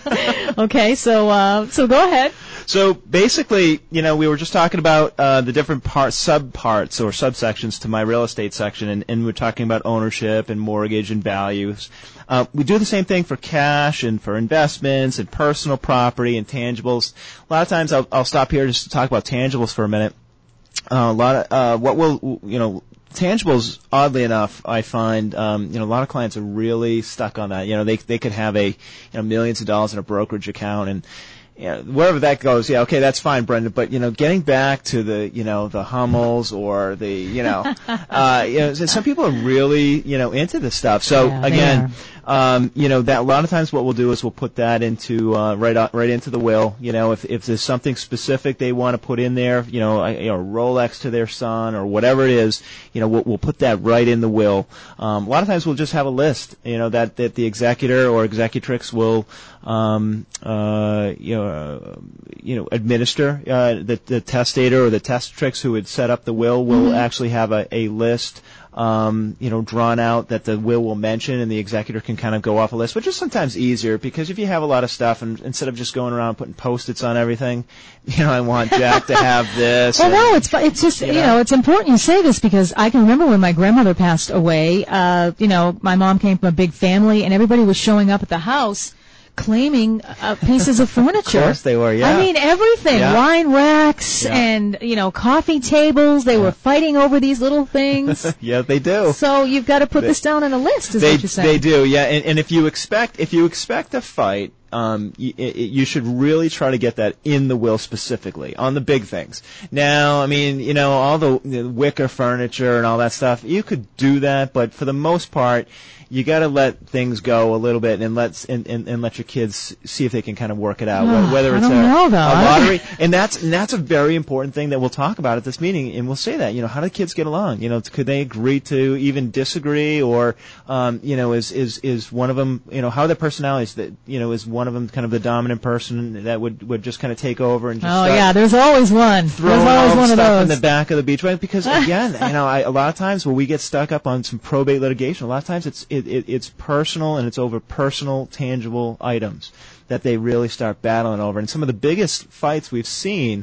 Okay, so uh, so go ahead. So basically, you know, we were just talking about uh, the different parts, sub-parts or subsections to my real estate section, and, and we're talking about ownership and mortgage and values. Uh, we do the same thing for cash and for investments and personal property and tangibles. A lot of times I'll, I'll stop here just to talk about tangibles for a minute. Uh, a lot of uh, what will, you know, tangibles, oddly enough, I find, um, you know, a lot of clients are really stuck on that. You know, they they could have a, you know, millions of dollars in a brokerage account, and yeah, wherever that goes, yeah, okay, that's fine, Brendan. But you know, getting back to the, you know, the Hummels or the, you know, uh, you know, some people are really, you know, into this stuff. So Yeah, again, um, you know, that a lot of times what we'll do is we'll put that into uh, right out, right into the will. You know, if if there's something specific they want to put in there, you know, a, you know, a Rolex to their son or whatever it is, you know, we'll, we'll put that right in the will. Um, a lot of times we'll just have a list, you know, that that the executor or executrix will, um, uh, you know. Uh, you know, administer. Uh, the, the testator or the testatrix who would set up the will will Mm-hmm. actually have a, a list, um, you know, drawn out that the will will mention, and the executor can kind of go off a list, which is sometimes easier because if you have a lot of stuff, and instead of just going around putting post-its on everything, you know, I want Jack to have this. Well, and, no, it's it's just, you you know. know, it's important you say this because I can remember when my grandmother passed away, uh, you know, my mom came from a big family and everybody was showing up at the house claiming uh, pieces of furniture. Of course they were, yeah. I mean, everything. Yeah. Wine racks Yeah. and, you know, coffee tables. They were fighting over these little things. Yeah, they do. So you've got to put They- this down on a list, is they, what you're saying. They do, yeah. And, and if you expect if you expect a fight, um, you, you should really try to get that in the will specifically on the big things. Now, I mean, you know, all the, the wicker furniture and all that stuff, you could do that, but for the most part, you got to let things go a little bit and let and, and, and let your kids see if they can kind of work it out. Oh, Whether I it's don't a, know, though. a I- lottery, and that's and that's a very important thing that we'll talk about at this meeting, and we'll say that. You know, how do kids get along? You know, could they agree to even disagree, or um, you know, is is is one of them? You know, how are their personalities? That you know, is one of them kind of the dominant person that would would just kind of take over and just Oh, start yeah, there's always one. There's throwing always all one of stuff those. in the back of the beach, right? Because again, you know, I, a lot of times when we get stuck up on some probate litigation, a lot of times it's it, it, it's personal and it's over personal, tangible items that they really start battling over. And some of the biggest fights we've seen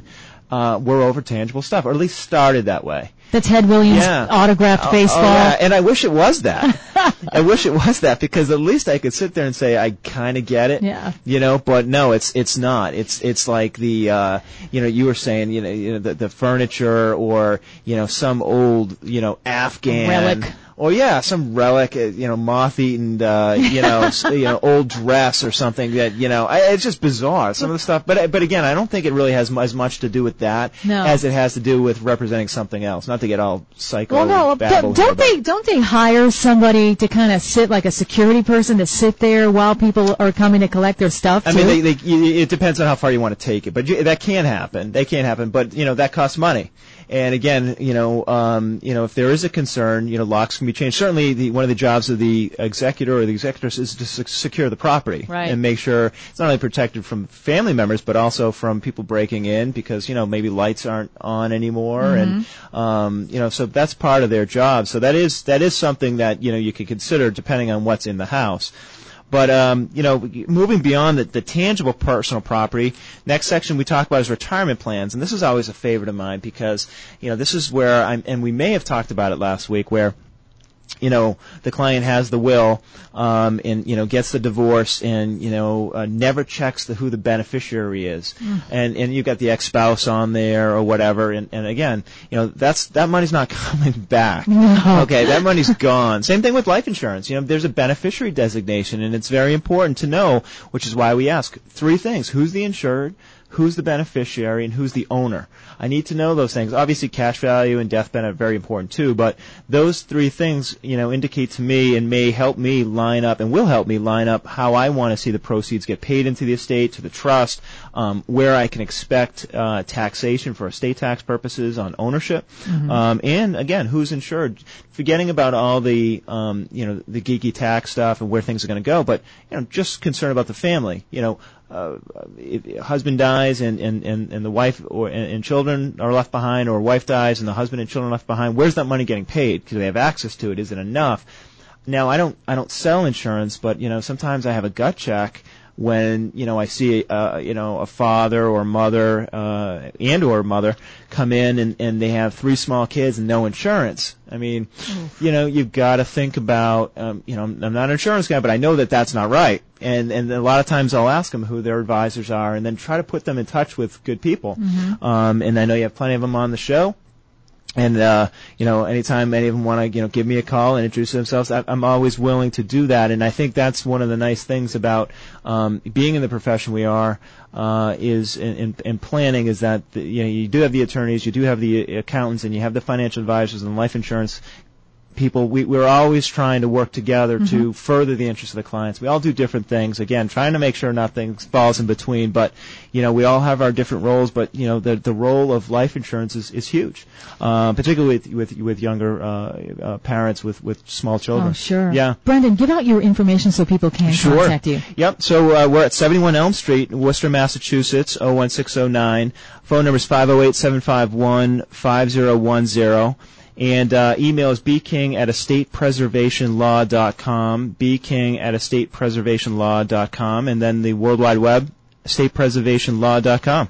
uh, were over tangible stuff, or at least started that way. The Ted Williams Yeah. autographed Oh, baseball. oh, yeah. And I wish it was that. I wish it was that, because at least I could sit there and say I kind of get it. Yeah. You know, but no, it's it's not. It's it's like the uh, you know, you were saying, you know, you know the, the furniture, or you know, some old, you know, Afghan Relic. Or yeah, some relic, uh, you know, moth-eaten, uh, you know, s- you know, old dress or something that, you know, I, it's just bizarre. Some of the stuff, but but again, I don't think it really has mu- as much to do with that No. as it has to do with representing something else. Not to get all psycho. Well, no, babble don't, here, don't but- they don't they hire somebody to kind of sit like a security person to sit there while people are coming to collect their stuff? I too? mean, they, they, y- it depends on how far you want to take it, but you, that can happen. That can happen, but you know that costs money. And again, you know, um, you know, if there is a concern, you know, locks can be changed. Certainly, the, one of the jobs of the executor or the executors is to se- secure the property Right. and make sure it's not only protected from family members, but also from people breaking in, because you know maybe lights aren't on anymore, and um, you know, so that's part of their job. So that is that is something that you know you could consider depending on what's in the house. But, um, you know, moving beyond the, the tangible personal property, next section we talk about is retirement plans. And this is always a favorite of mine because, you know, this is where I'm, and we may have talked about it last week, where, you know, the client has the will, um, and, you know, gets the divorce and, you know, uh, never checks the, who the beneficiary is. Mm. And, and you've got the ex-spouse on there or whatever. And, and again, you know, that's, that money's not coming back. No. Okay, that money's gone. Same thing with life insurance. You know, there's a beneficiary designation, and it's very important to know, which is why we ask three things. Who's the insured? Who's the beneficiary, and who's the owner? I need to know those things. Obviously, cash value and death benefit are very important too, but those three things, you know, indicate to me and may help me line up and will help me line up how I want to see the proceeds get paid into the estate, to the trust, um, where I can expect uh, taxation for estate tax purposes on ownership, Mhm. um, and again, who's insured. Forgetting about all the, um, you know, the geeky tax stuff and where things are going to go, but you know, just concerned about the family. You know. Uh, if a husband dies and, and, and, and the wife or and, and children are left behind, or wife dies and the husband and children are left behind, where's that money getting paid? Because they have access to it. Is it enough? Now, I don't I don't sell insurance, but you know sometimes I have a gut check when you know I see uh, you know a father or mother uh, and or mother come in and, and they have three small kids and no insurance. I mean, you know, you've got to think about, um, you know, I'm I'm not an insurance guy, but I know that that's not right. And and a lot of times I'll ask them who their advisors are, and then try to put them in touch with good people. Mhm. Um, and I know you have plenty of them on the show. And, uh, you know, anytime any of them want to, you know, give me a call and introduce themselves, I, I'm always willing to do that. And I think that's one of the nice things about, um, being in the profession we are, uh, is in, in, in planning is that, the, you know, you do have the attorneys, you do have the accountants, and you have the financial advisors and life insurance people. We, we're always trying to work together to Mhm. further the interests of the clients. We all do different things. Again, trying to make sure nothing falls in between. But you know, we all have our different roles. But you know, the the role of life insurance is is huge, uh, particularly with with with younger uh, uh, parents with with small children. Oh, sure. Yeah. Brendan, give out your information so people can Sure. contact you. Yep. So uh, we're at seventy-one Elm Street, Worcester, Massachusetts, oh one six oh nine. Phone number is five oh eight, seven five one, five oh one oh. And uh, email is bking at estate preservation law dot com, bking at estate preservation law dot com, and then the World Wide Web, estate preservation law dot com.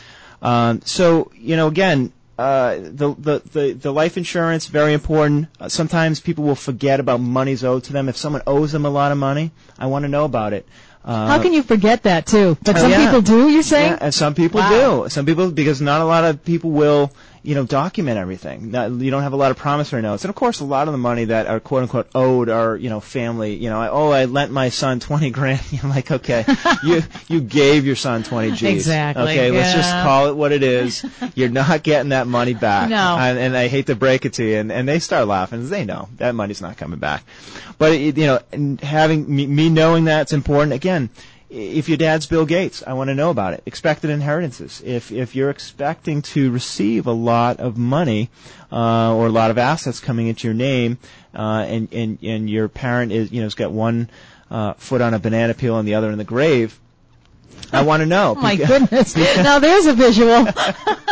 Um, so, you know, again, uh, the, the, the, the life insurance, very important. Uh, sometimes people will forget about monies owed to them. If someone owes them a lot of money, I want to know about it. Uh, How can you forget that too? But oh, some yeah. people do, you're saying? Yeah, and some people Wow. do. Some people, because not a lot of people will, you know, document everything. Not, you don't have a lot of promissory notes. And of course, a lot of the money that are quote unquote owed are, you know, family. You know, I, oh, I lent my son twenty grand. I'm like, okay, you, you gave your son twenty G's. Exactly, Okay, let's just yeah. call it what it is. You're not getting that money back. No. And, and I hate to break it to you. And, and they start laughing. They know that money's not coming back. But, it, you know, and having me, me knowing that's important. Again, if your dad's Bill Gates, I want to know about it. Expected inheritances. If if you're expecting to receive a lot of money uh, or a lot of assets coming into your name, uh, and and and your parent is you know has got one uh, foot on a banana peel and the other in the grave, I want to know. Oh my Because- goodness. Now there's a visual.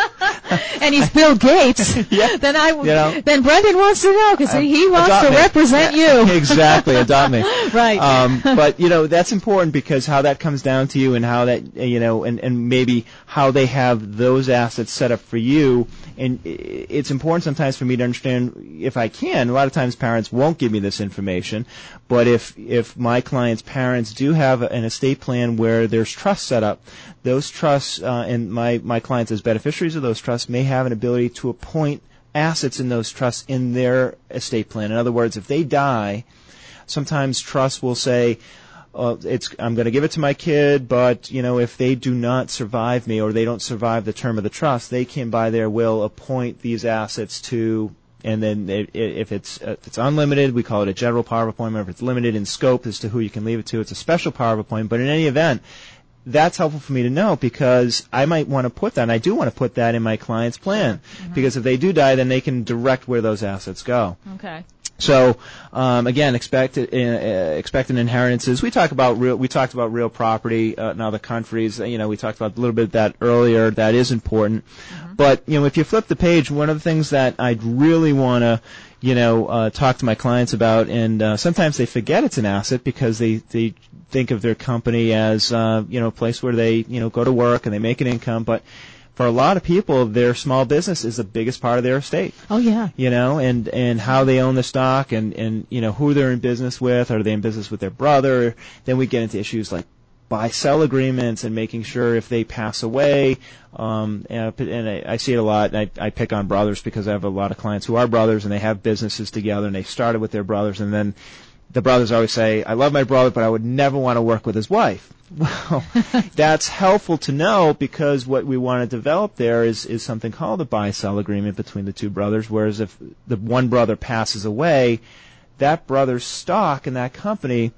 and he's Bill Gates, yeah. then I, you know, then Brendan wants to know because uh, he wants adopt to me. represent Yeah, you. Exactly, adopt me. Right. Um, but you know that's important because how that comes down to you and how that you know and and maybe how they have those assets set up for you. And it's important sometimes for me to understand, if I can, a lot of times parents won't give me this information, but if if my clients' parents do have an estate plan where there's trusts set up, those trusts uh, and my, my clients as beneficiaries of those trusts may have an ability to appoint assets in those trusts in their estate plan. In other words, if they die, sometimes trusts will say, Uh, it's, I'm going to give it to my kid, but, you know, if they do not survive me or they don't survive the term of the trust, they can, by their will, appoint these assets to, and then it, it, if it's uh, if it's unlimited, we call it a general power of appointment. If it's limited in scope as to who you can leave it to, it's a special power of appointment. But in any event, that's helpful for me to know because I might want to put that, and I do want to put that in my client's plan. Mm-hmm. Because if they do die, then they can direct where those assets go. Okay. So um, again, expected uh, expected inheritances. We talk about real. We talked about real property uh, in other countries. You know, we talked about a little bit of that earlier. That is important. Mm-hmm. But you know, if you flip the page, one of the things that I'd really want to, you know, uh, talk to my clients about, and uh, sometimes they forget it's an asset because they they think of their company as uh, you know a place where they you know go to work and they make an income, but for a lot of people, their small business is the biggest part of their estate. Oh, yeah. You know, and, and how they own the stock and, and, you know, who they're in business with. Are they in business with their brother? Then we get into issues like buy-sell agreements and making sure if they pass away. Um, and and I, I see it a lot. And I, I pick on brothers because I have a lot of clients who are brothers and they have businesses together and they started with their brothers. And then the brothers always say, I love my brother, but I would never want to work with his wife. Well, that's helpful to know because what we want to develop there is, is something called a buy-sell agreement between the two brothers, whereas if the one brother passes away, that brother's stock in that company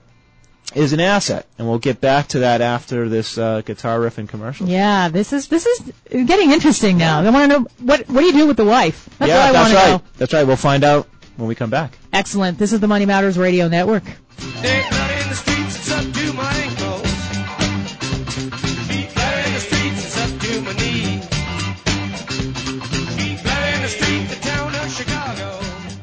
is an asset. And we'll get back to that after this uh, guitar riff and commercial. Yeah, this is this is getting interesting now. I want to know, what what do you do with the wife? That's yeah, what I that's want to right. know. That's right. We'll find out when we come back. Excellent. This is the Money Matters Radio Network. Ain't none in the streets, it's up to my ankles. Feet flat in the streets, it's up to my knees. Feet flat in the street, the town of Chicago.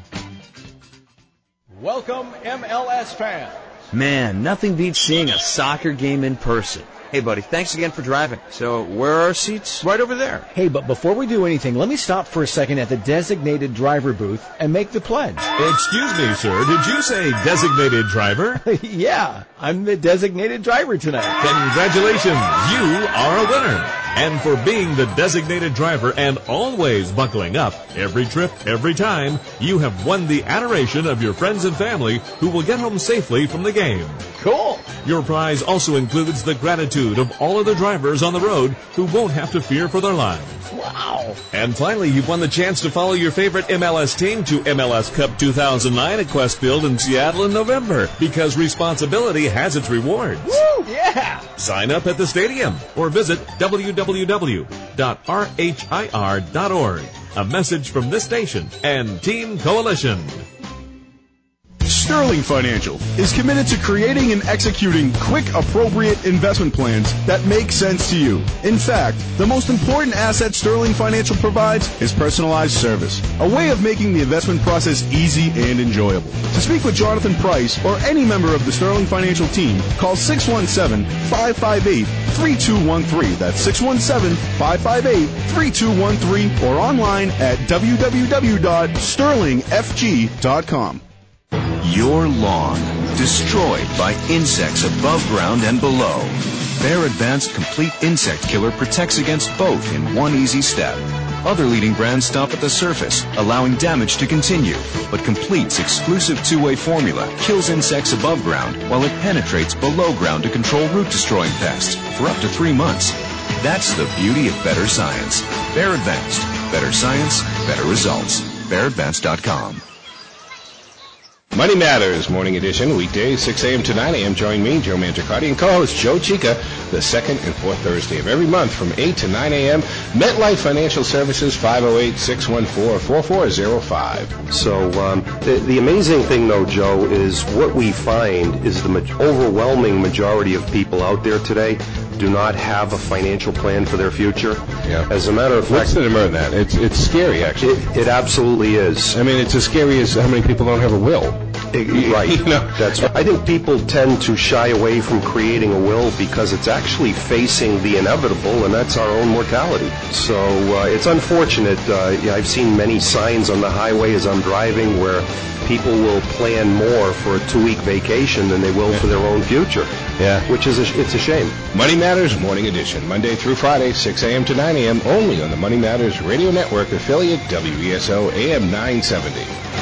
Welcome, M L S fans. Man, nothing beats seeing a soccer game in person. Hey, buddy, thanks again for driving. So, where are our seats? Right over there. Hey, but before we do anything, let me stop for a second at the designated driver booth and make the pledge. Excuse me, sir. Did you say designated driver? Yeah, I'm the designated driver tonight. Congratulations. You are a winner. And for being the designated driver and always buckling up, every trip, every time, you have won the adoration of your friends and family who will get home safely from the game. Cool. Your prize also includes the gratitude of all other drivers on the road who won't have to fear for their lives. Wow. And finally, you've won the chance to follow your favorite M L S team to M L S Cup two thousand nine at Quest Field in Seattle in November, because responsibility has its rewards. Woo, yeah. Sign up at the stadium or visit w w w dot r h i r dot org. A message from this station and Team Coalition. Sterling Financial is committed to creating and executing quick, appropriate investment plans that make sense to you. In fact, the most important asset Sterling Financial provides is personalized service, a way of making the investment process easy and enjoyable. To speak with Jonathan Price or any member of the Sterling Financial team, call six one seven, five five eight, three two one three. That's six one seven, five five eight, three two one three or online at w w w dot sterling f g dot com. Your lawn, destroyed by insects above ground and below. Bear Advanced Complete Insect Killer protects against both in one easy step. Other leading brands stop at the surface, allowing damage to continue, but Complete's exclusive two-way formula kills insects above ground while it penetrates below ground to control root-destroying pests for up to three months. That's the beauty of better science. Bear Advanced. Better science, better results. bear advanced dot com. Money Matters, morning edition, weekdays, six a.m. to nine a.m. Join me, Joe Mangiacardi, and co-host Joe Chica, the second and fourth Thursday of every month from eight to nine a.m. MetLife Financial Services, five oh eight, six one four, four four oh five. So um, the, the amazing thing, though, Joe, is what we find is the ma- overwhelming majority of people out there today do not have a financial plan for their future. Yeah. As a matter of fact, what's the number on that? It's it's scary, actually. It, it absolutely is. I mean, it's as scary as how many people don't have a will. It, right. You know? That's right. I think people tend to shy away from creating a will because it's actually facing the inevitable, and that's our own mortality. So uh, it's unfortunate. Uh, yeah, I've seen many signs on the highway as I'm driving where people will plan more for a two-week vacation than they will yeah. for their own future. Yeah. Which is a, it's a shame. Money Matters Morning Edition, Monday through Friday, six a.m. to nine a.m., only on the Money Matters Radio Network affiliate, W E S O A M nine seventy.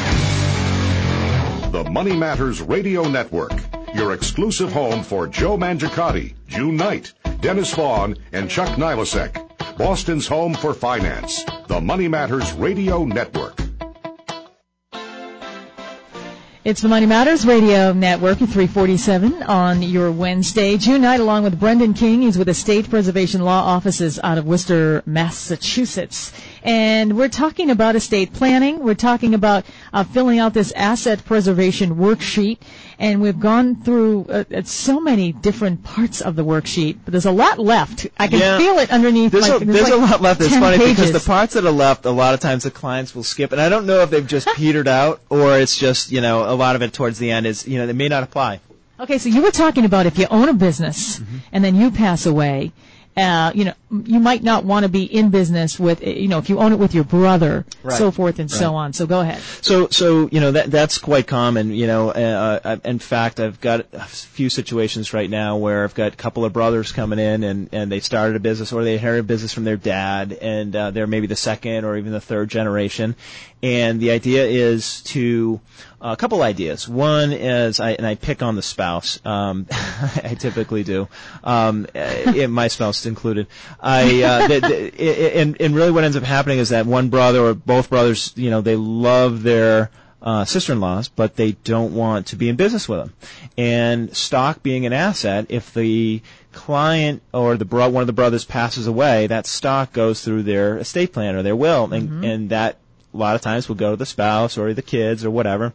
The Money Matters Radio Network, your exclusive home for Joe Mangiacotti, June Knight, Dennis Vaughn, and Chuck Nilasek. Boston's home for finance. The Money Matters Radio Network. It's the Money Matters Radio Network at three forty-seven on your Wednesday. June Knight along with Brendan King. He's with Estate Preservation Law Offices out of Worcester, Massachusetts. And we're talking about estate planning. We're talking about uh, filling out this asset preservation worksheet. And we've gone through uh, so many different parts of the worksheet, but there's a lot left. I can yeah. feel it underneath. There's, like, a, there's like a lot left. It's funny pages. because the parts that are left, a lot of times the clients will skip. And I don't know if they've just petered out or it's just, you know, a lot of it towards the end is, you know, they may not apply. Okay, so you were talking about if you own a business mm-hmm. and then you pass away, uh, you know, you might not want to be in business with, you know, if you own it with your brother, right. so forth and right. so on. So go ahead. So, so you know, that that's quite common. You know, uh, uh, in fact, I've got a few situations right now where I've got a couple of brothers coming in and, and they started a business or they inherited a business from their dad, and uh, they're maybe the second or even the third generation. And the idea is to uh, a couple ideas. One is, I, and I pick on the spouse. Um, I typically do. Um, it, my spouse included. I uh, the, the, and and really what ends up happening is that one brother or both brothers, you know, they love their uh, sister-in-laws, but they don't want to be in business with them. And stock being an asset, if the client or the bro- one of the brothers passes away, that stock goes through their estate plan or their will, and, Mm-hmm. and that a lot of times will go to the spouse or the kids or whatever.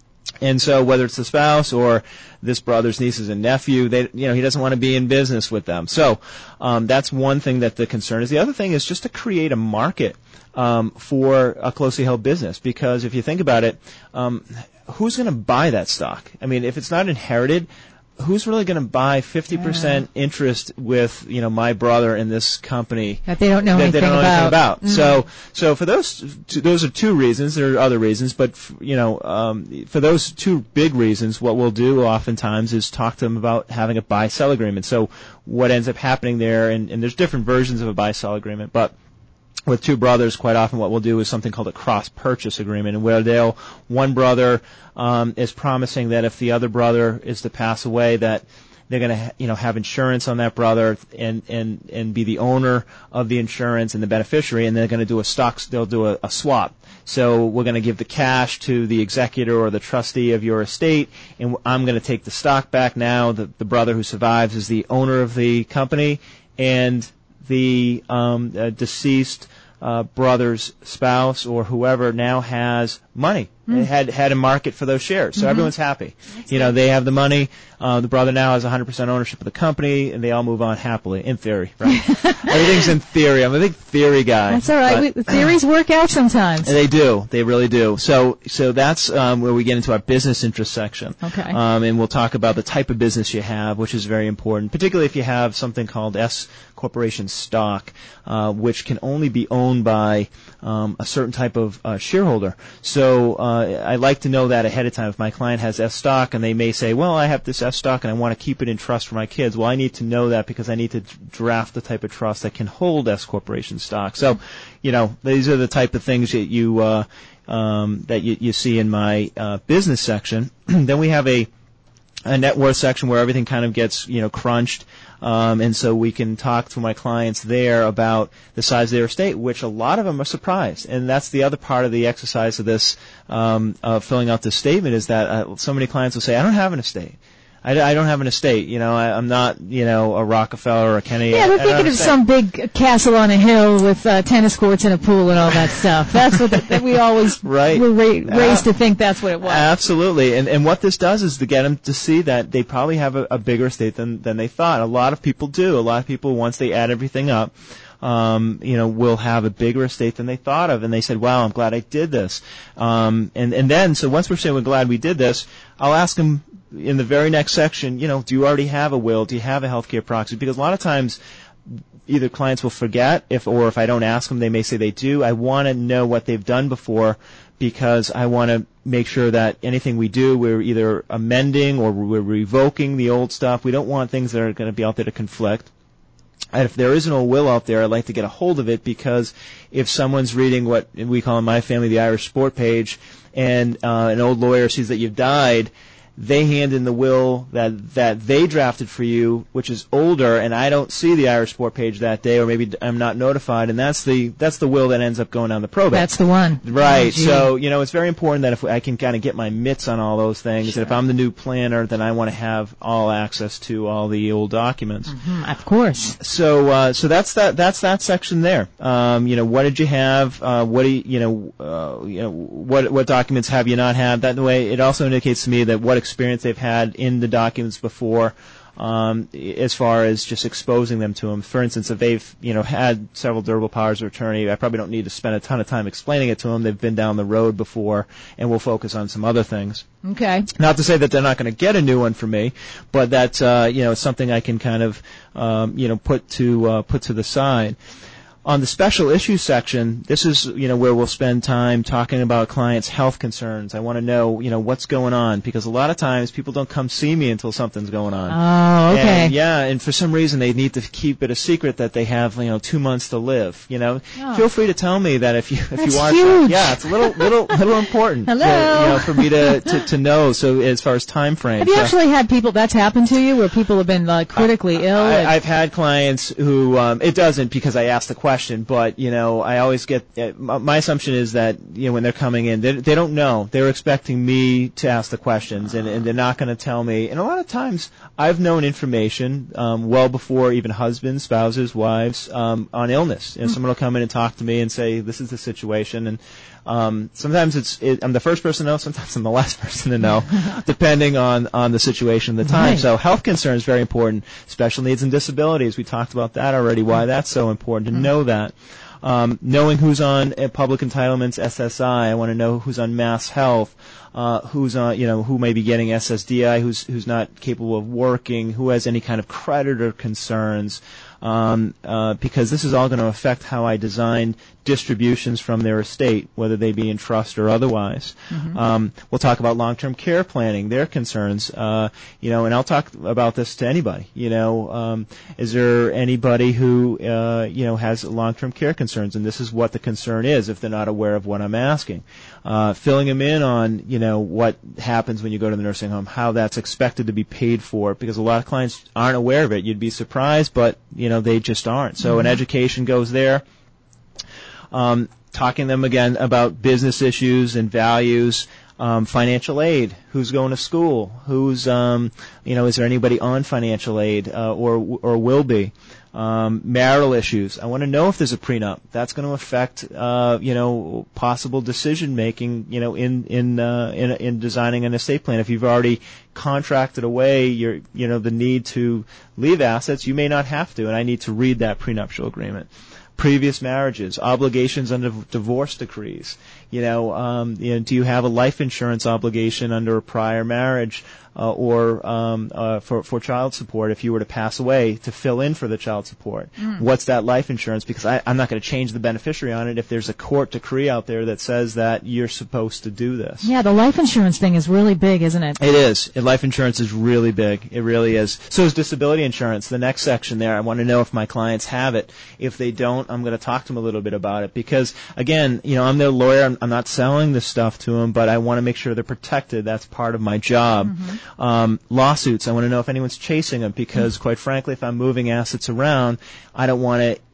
And so whether it's the spouse or this brother's nieces and nephew, they, you know, he doesn't want to be in business with them. So um, that's one thing that the concern is. The other thing is just to create a market um, for a closely held business, because if you think about it, um, who's going to buy that stock? I mean, if it's not inherited, who's really going to buy fifty percent yeah. interest with, you know, my brother in this company that they don't know that anything they don't know about? Anything about. Mm. So, so for those, two, those are two reasons. There are other reasons, but f- you know, um, for those two big reasons, what we'll do oftentimes is talk to them about having a buy-sell agreement. So, what ends up happening there, and, and there's different versions of a buy-sell agreement, but with two brothers, quite often what we'll do is something called a cross-purchase agreement, where they'll one brother um, is promising that if the other brother is to pass away, that they're going to ha- you know have insurance on that brother and and and be the owner of the insurance and the beneficiary, and they're going to do a stock. They'll do a, a swap. So we're going to give the cash to the executor or the trustee of your estate, and I'm going to take the stock back now. The the brother who survives is the owner of the company, and the um, uh, deceased uh, brother's spouse or whoever now has money. Mm. They had had a market for those shares, so mm-hmm. everyone's happy. That's you know, good. They have the money. Uh, the brother now has one hundred percent ownership of the company, and they all move on happily. In theory, right? Everything's in theory. I'm a big theory guy. That's all right. We, theories work out sometimes. They do. They really do. So, so that's um, where we get into our business interest section. Okay. Um, and we'll talk about the type of business you have, which is very important, particularly if you have something called S corporation stock, uh, which can only be owned by um, a certain type of uh, shareholder. So uh, I like to know that ahead of time. If my client has S stock and they may say, well, I have this S stock and I want to keep it in trust for my kids, well, I need to know that because I need to draft the type of trust that can hold S corporation stock. So, you know, these are the type of things that you uh, um, that you, you see in my uh, business section. Then we have a a net worth section where everything kind of gets, you know, crunched. Um, and so we can talk to my clients there about the size of their estate, which a lot of them are surprised. And that's the other part of the exercise of this, um, of filling out this statement, is that uh, so many clients will say, I don't have an estate. I, I don't have an estate. You know, I, I'm not, you know, a Rockefeller or a Kennedy. Yeah, they're I, I thinking of some big castle on a hill with uh, tennis courts and a pool and all that stuff. That's what the, that we always right. were ra- raised uh, to think that's what it was. Absolutely. And and what this does is to get them to see that they probably have a, a bigger estate than, than they thought. A lot of people do. A lot of people, once they add everything up, Um, you know, will have a bigger estate than they thought of, and they said, "Wow, I'm glad I did this." Um, and and then, so once we're saying we're glad we did this, I'll ask them in the very next section, you know, do you already have a will? Do you have a healthcare proxy? Because a lot of times, either clients will forget, if or if I don't ask them, they may say they do. I want to know what they've done before, because I want to make sure that anything we do, we're either amending or we're revoking the old stuff. We don't want things that are going to be out there to conflict. And if there is an old will out there, I'd like to get a hold of it, because if someone's reading what we call in my family the Irish Sport page, and uh, an old lawyer sees that you've died, they hand in the will that that they drafted for you, which is older, and I don't see the Irish Sport page that day, or maybe I'm not notified, and that's the that's the will that ends up going down the probate. That's the one. Right. Oh, so, you know, it's very important that if I can kind of get my mitts on all those things, sure. that if I'm the new planner, then I want to have all access to all the old documents. Mm-hmm, of course. So, uh, so that's that. That's that section there. Um, you know, what did you have? Uh, what do you, you know, uh, you know, what what documents have you not had? That way, it also indicates to me that what experience they've had in the documents before, um, as far as just exposing them to them. For instance, if they've, you know, had several durable powers of attorney, I probably don't need to spend a ton of time explaining it to them. They've been down the road before, and we'll focus on some other things. Okay. Not to say that they're not going to get a new one from me, but that, uh, you know, it's something I can kind of, um, you know, put to uh, put to the side. On the special issues section, this is, you know, where we'll spend time talking about clients' health concerns. I want to know, you know, what's going on, because a lot of times people don't come see me until something's going on. Oh, okay. And, yeah, and for some reason they need to keep it a secret that they have, you know, two months to live. You know, oh. Feel free to tell me that if you if That's you are. huge. Yeah, it's a little little little important. Hello. To, you know, for me to, to to know. So as far as time frame. Have you so, actually had people that's happened to you, where people have been like critically I, ill? I, and I've had clients who um, it doesn't, because I asked the question, but you know, I always get uh, my assumption is that, you know, when they're coming in, they, they don't know. They're expecting me to ask the questions, and, and they're not going to tell me. And a lot of times, I've known information um, well before even husbands, spouses, wives um, on illness. You know, someone will come in and talk to me and say, "This is the situation," and um, sometimes it's it, I'm the first person to know. Sometimes I'm the last person to know, depending on on the situation at the time. Right. So health concern is very important. Special needs and disabilities. We talked about that already. Why that's so important to know that. Um, knowing who's on uh, public entitlements, S S I. I want to know who's on Mass Health, uh, who's on, you know, who may be getting S S D I, who's who's not capable of working, who has any kind of creditor concerns, um, uh, because this is all going to affect how I design distributions from their estate, whether they be in trust or otherwise. Mm-hmm. Um, we'll talk about long-term care planning, their concerns, uh, you know, and I'll talk about this to anybody. You know, um, is there anybody who, uh, you know, has long-term care concerns, and this is what the concern is if they're not aware of what I'm asking. Uh, filling them in on, you know, what happens when you go to the nursing home, how that's expected to be paid for, because a lot of clients aren't aware of it. You'd be surprised, but, you know, they just aren't. So Mm-hmm. an education goes there. Um, talking to them again about business issues and values, um, financial aid, who's going to school, who's, um, you know, is there anybody on financial aid, uh, or, or will be, um, marital issues. I want to know if there's a prenup. That's going to affect, uh, you know, possible decision making, you know, in, in, uh, in, in designing an estate plan. If you've already contracted away your, you know, the need to leave assets, you may not have to, and I need to read that prenuptial agreement. Previous marriages, obligations under divorce decrees. You know, um, you know, do you have a life insurance obligation under a prior marriage, uh, or um, uh, for for child support if you were to pass away to fill in for the child support? Mm. What's that life insurance? Because I, I'm not going to change the beneficiary on it if there's a court decree out there that says that you're supposed to do this. Yeah, the life insurance thing is really big, isn't it? It is. And life insurance is really big. It really is. So is disability insurance. The next section there, I want to know if my clients have it. If they don't, I'm going to talk to them a little bit about it. Because, again, you know, I'm their lawyer. I'm, I'm not selling this stuff to them, but I want to make sure they're protected. That's part of my job. Mm-hmm. Um, lawsuits, I want to know if anyone's chasing them. Because, mm-hmm. quite frankly, if I'm moving assets around, I don't want to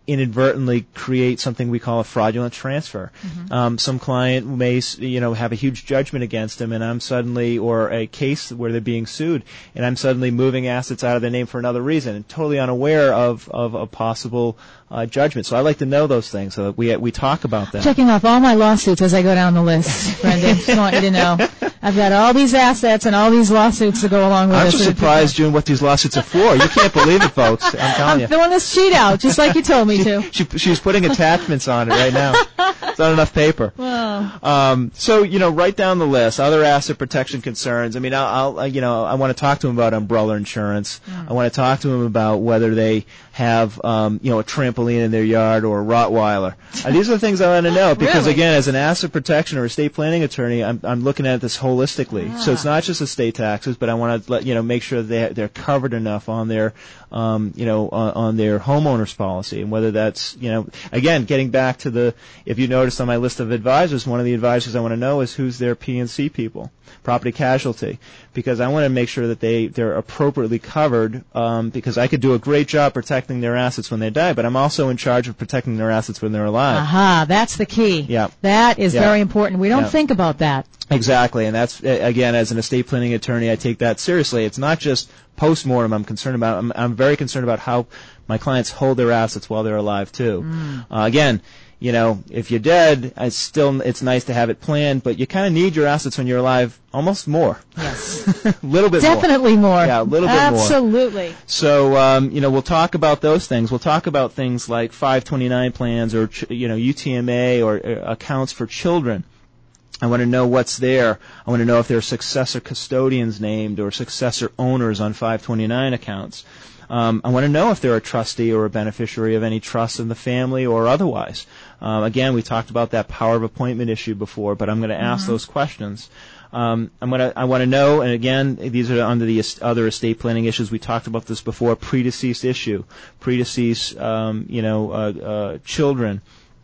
inadvertently create something we call a fraudulent transfer. Mm-hmm. Um, some client may, you know, have a huge judgment against them, and I'm suddenly, or a case where they're being sued, and I'm suddenly moving assets out of their name for another reason, and totally unaware of, of a possible uh, judgment. So I like to know those things so that we we talk about that. Checking off all my lawsuits as I go down the list, Brendan. Just want you to know. I've got all these assets and all these lawsuits to go along with I'm this. just surprised, June, what these lawsuits are for. You can't believe it, folks. I'm telling I'm you. I'm filling this sheet out, just like you told me to. She, she's putting attachments on it right now. It's not enough paper. Wow. Um, so, you know, write down the list. Other asset protection concerns. I mean, I'll, I'll you know, I want to talk to them about umbrella insurance. Mm. I want to talk to them about whether they have, um, you know, a trampoline in their yard or a Rottweiler. Uh, these are the things I want to know because, Really? again, as an asset protection or estate planning attorney, I'm, I'm looking at this holistically. Ah. So it's not just estate taxes, but I want to let you know make sure they they're covered enough on their, um, you know, on, on their homeowner's policy, and whether that's, you know, again, getting back to the, if you noticed on my list of advisors, one of the advisors I want to know is who's their P and C people, property casualty, because I want to make sure that they they're appropriately covered, um, because I could do a great job protecting their assets when they die, but I'm also in charge of protecting their assets when they're alive. Aha, that's the key. Yeah. That is Yeah. very important. We don't Yeah. think about that. Exactly, and that's, uh, again, as an estate planning attorney, I take that seriously. It's not just post-mortem I'm concerned about. I'm, I'm very concerned about how my clients hold their assets while they're alive, too. Mm. Uh, again, you know, if you're dead, it's still, it's nice to have it planned, but you kind of need your assets when you're alive almost more. Yes. A little bit Definitely more. more. Yeah, a little bit more. Absolutely. So, um, you know, we'll talk about those things. We'll talk about things like five twenty-nine plans or, ch- you know, U T M A or uh, accounts for children. I want to know what's there. I want to know if there are successor custodians named or successor owners on five twenty-nine accounts. Um, I want to know if they're a trustee or a beneficiary of any trust in the family or otherwise. Um, again, we talked about that power of appointment issue before, but I'm going to ask mm-hmm. those questions. Um, I'm gonna, I want to know, and again, these are under the est- other estate planning issues. We talked about this before. Predeceased issue, predeceased, um, you know, uh, uh, children.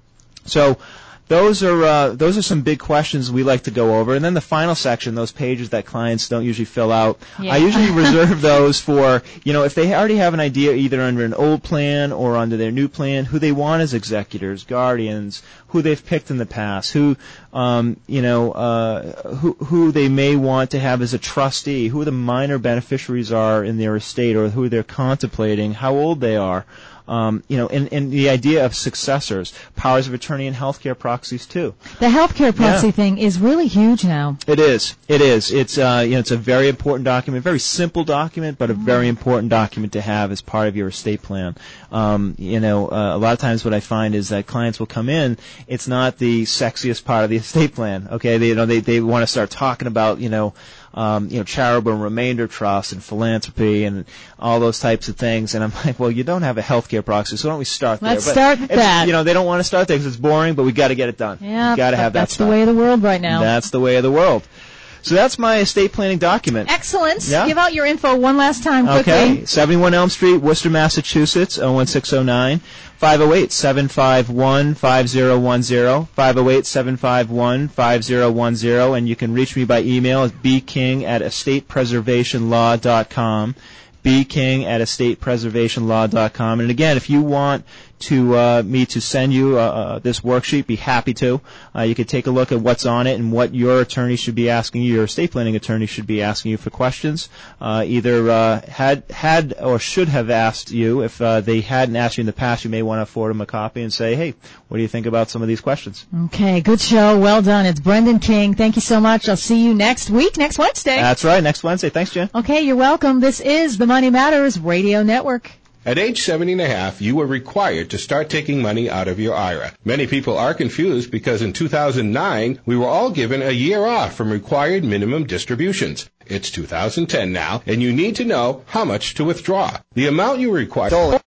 So. Those are uh, those are some big questions we like to go over, and then the final section, those pages that clients don't usually fill out. Yeah. I usually reserve those for, you know, if they already have an idea either under an old plan or under their new plan, who they want as executors, guardians, who they've picked in the past, who um, you know uh, who who they may want to have as a trustee, who the minor beneficiaries are in their estate, or who they're contemplating, how old they are. Um, you know, and, and the idea of successors, powers of attorney, and healthcare proxies too. The healthcare proxy Yeah. thing is really huge now. It is. It is. It's uh, you know, it's a very important document, very simple document, but a very important document to have as part of your estate plan. Um, you know, uh, a lot of times what I find is that clients will come in. It's not the sexiest part of the estate plan. Okay, they you know they they want to start talking about you know. Um, you know, charitable and remainder trust and philanthropy and all those types of things. And I'm like, well, you don't have a healthcare proxy, so why don't we start there? Let's But start with it's- that. You know, they don't want to start there because it's boring, but we got to get it done. Yeah, we got to have that that's stuff. the way of the world right now. That's the way of the world. So that's my estate planning document. Excellent. Yeah. Give out your info one last time quickly. Okay, seventy-one Elm Street, Worcester, Massachusetts, oh one six oh nine, five oh eight, seven five one, five oh one oh, five oh eight, seven five one, five oh one oh, and you can reach me by email at bking at estate preservation law dot com, bking at estate preservation law dot com. And again, if you want to uh, me to send you uh, uh, this worksheet, be happy to. Uh, you could take a look at what's on it and what your attorney should be asking you, your estate planning attorney should be asking you for questions. Uh, either uh, had had or should have asked you. If uh, they hadn't asked you in the past, you may want to forward them a copy and say, hey, what do you think about some of these questions? Okay, good show. Well done. It's Brendan King. Thank you so much. I'll see you next week, next Wednesday. That's right, next Wednesday. Thanks, Jen. Okay, you're welcome. This is the Money Matters Radio Network. At age seventy and a half, you were required to start taking money out of your I R A. Many people are confused because in two thousand nine, we were all given a year off from required minimum distributions. It's two thousand ten now, and you need to know how much to withdraw. The amount you require...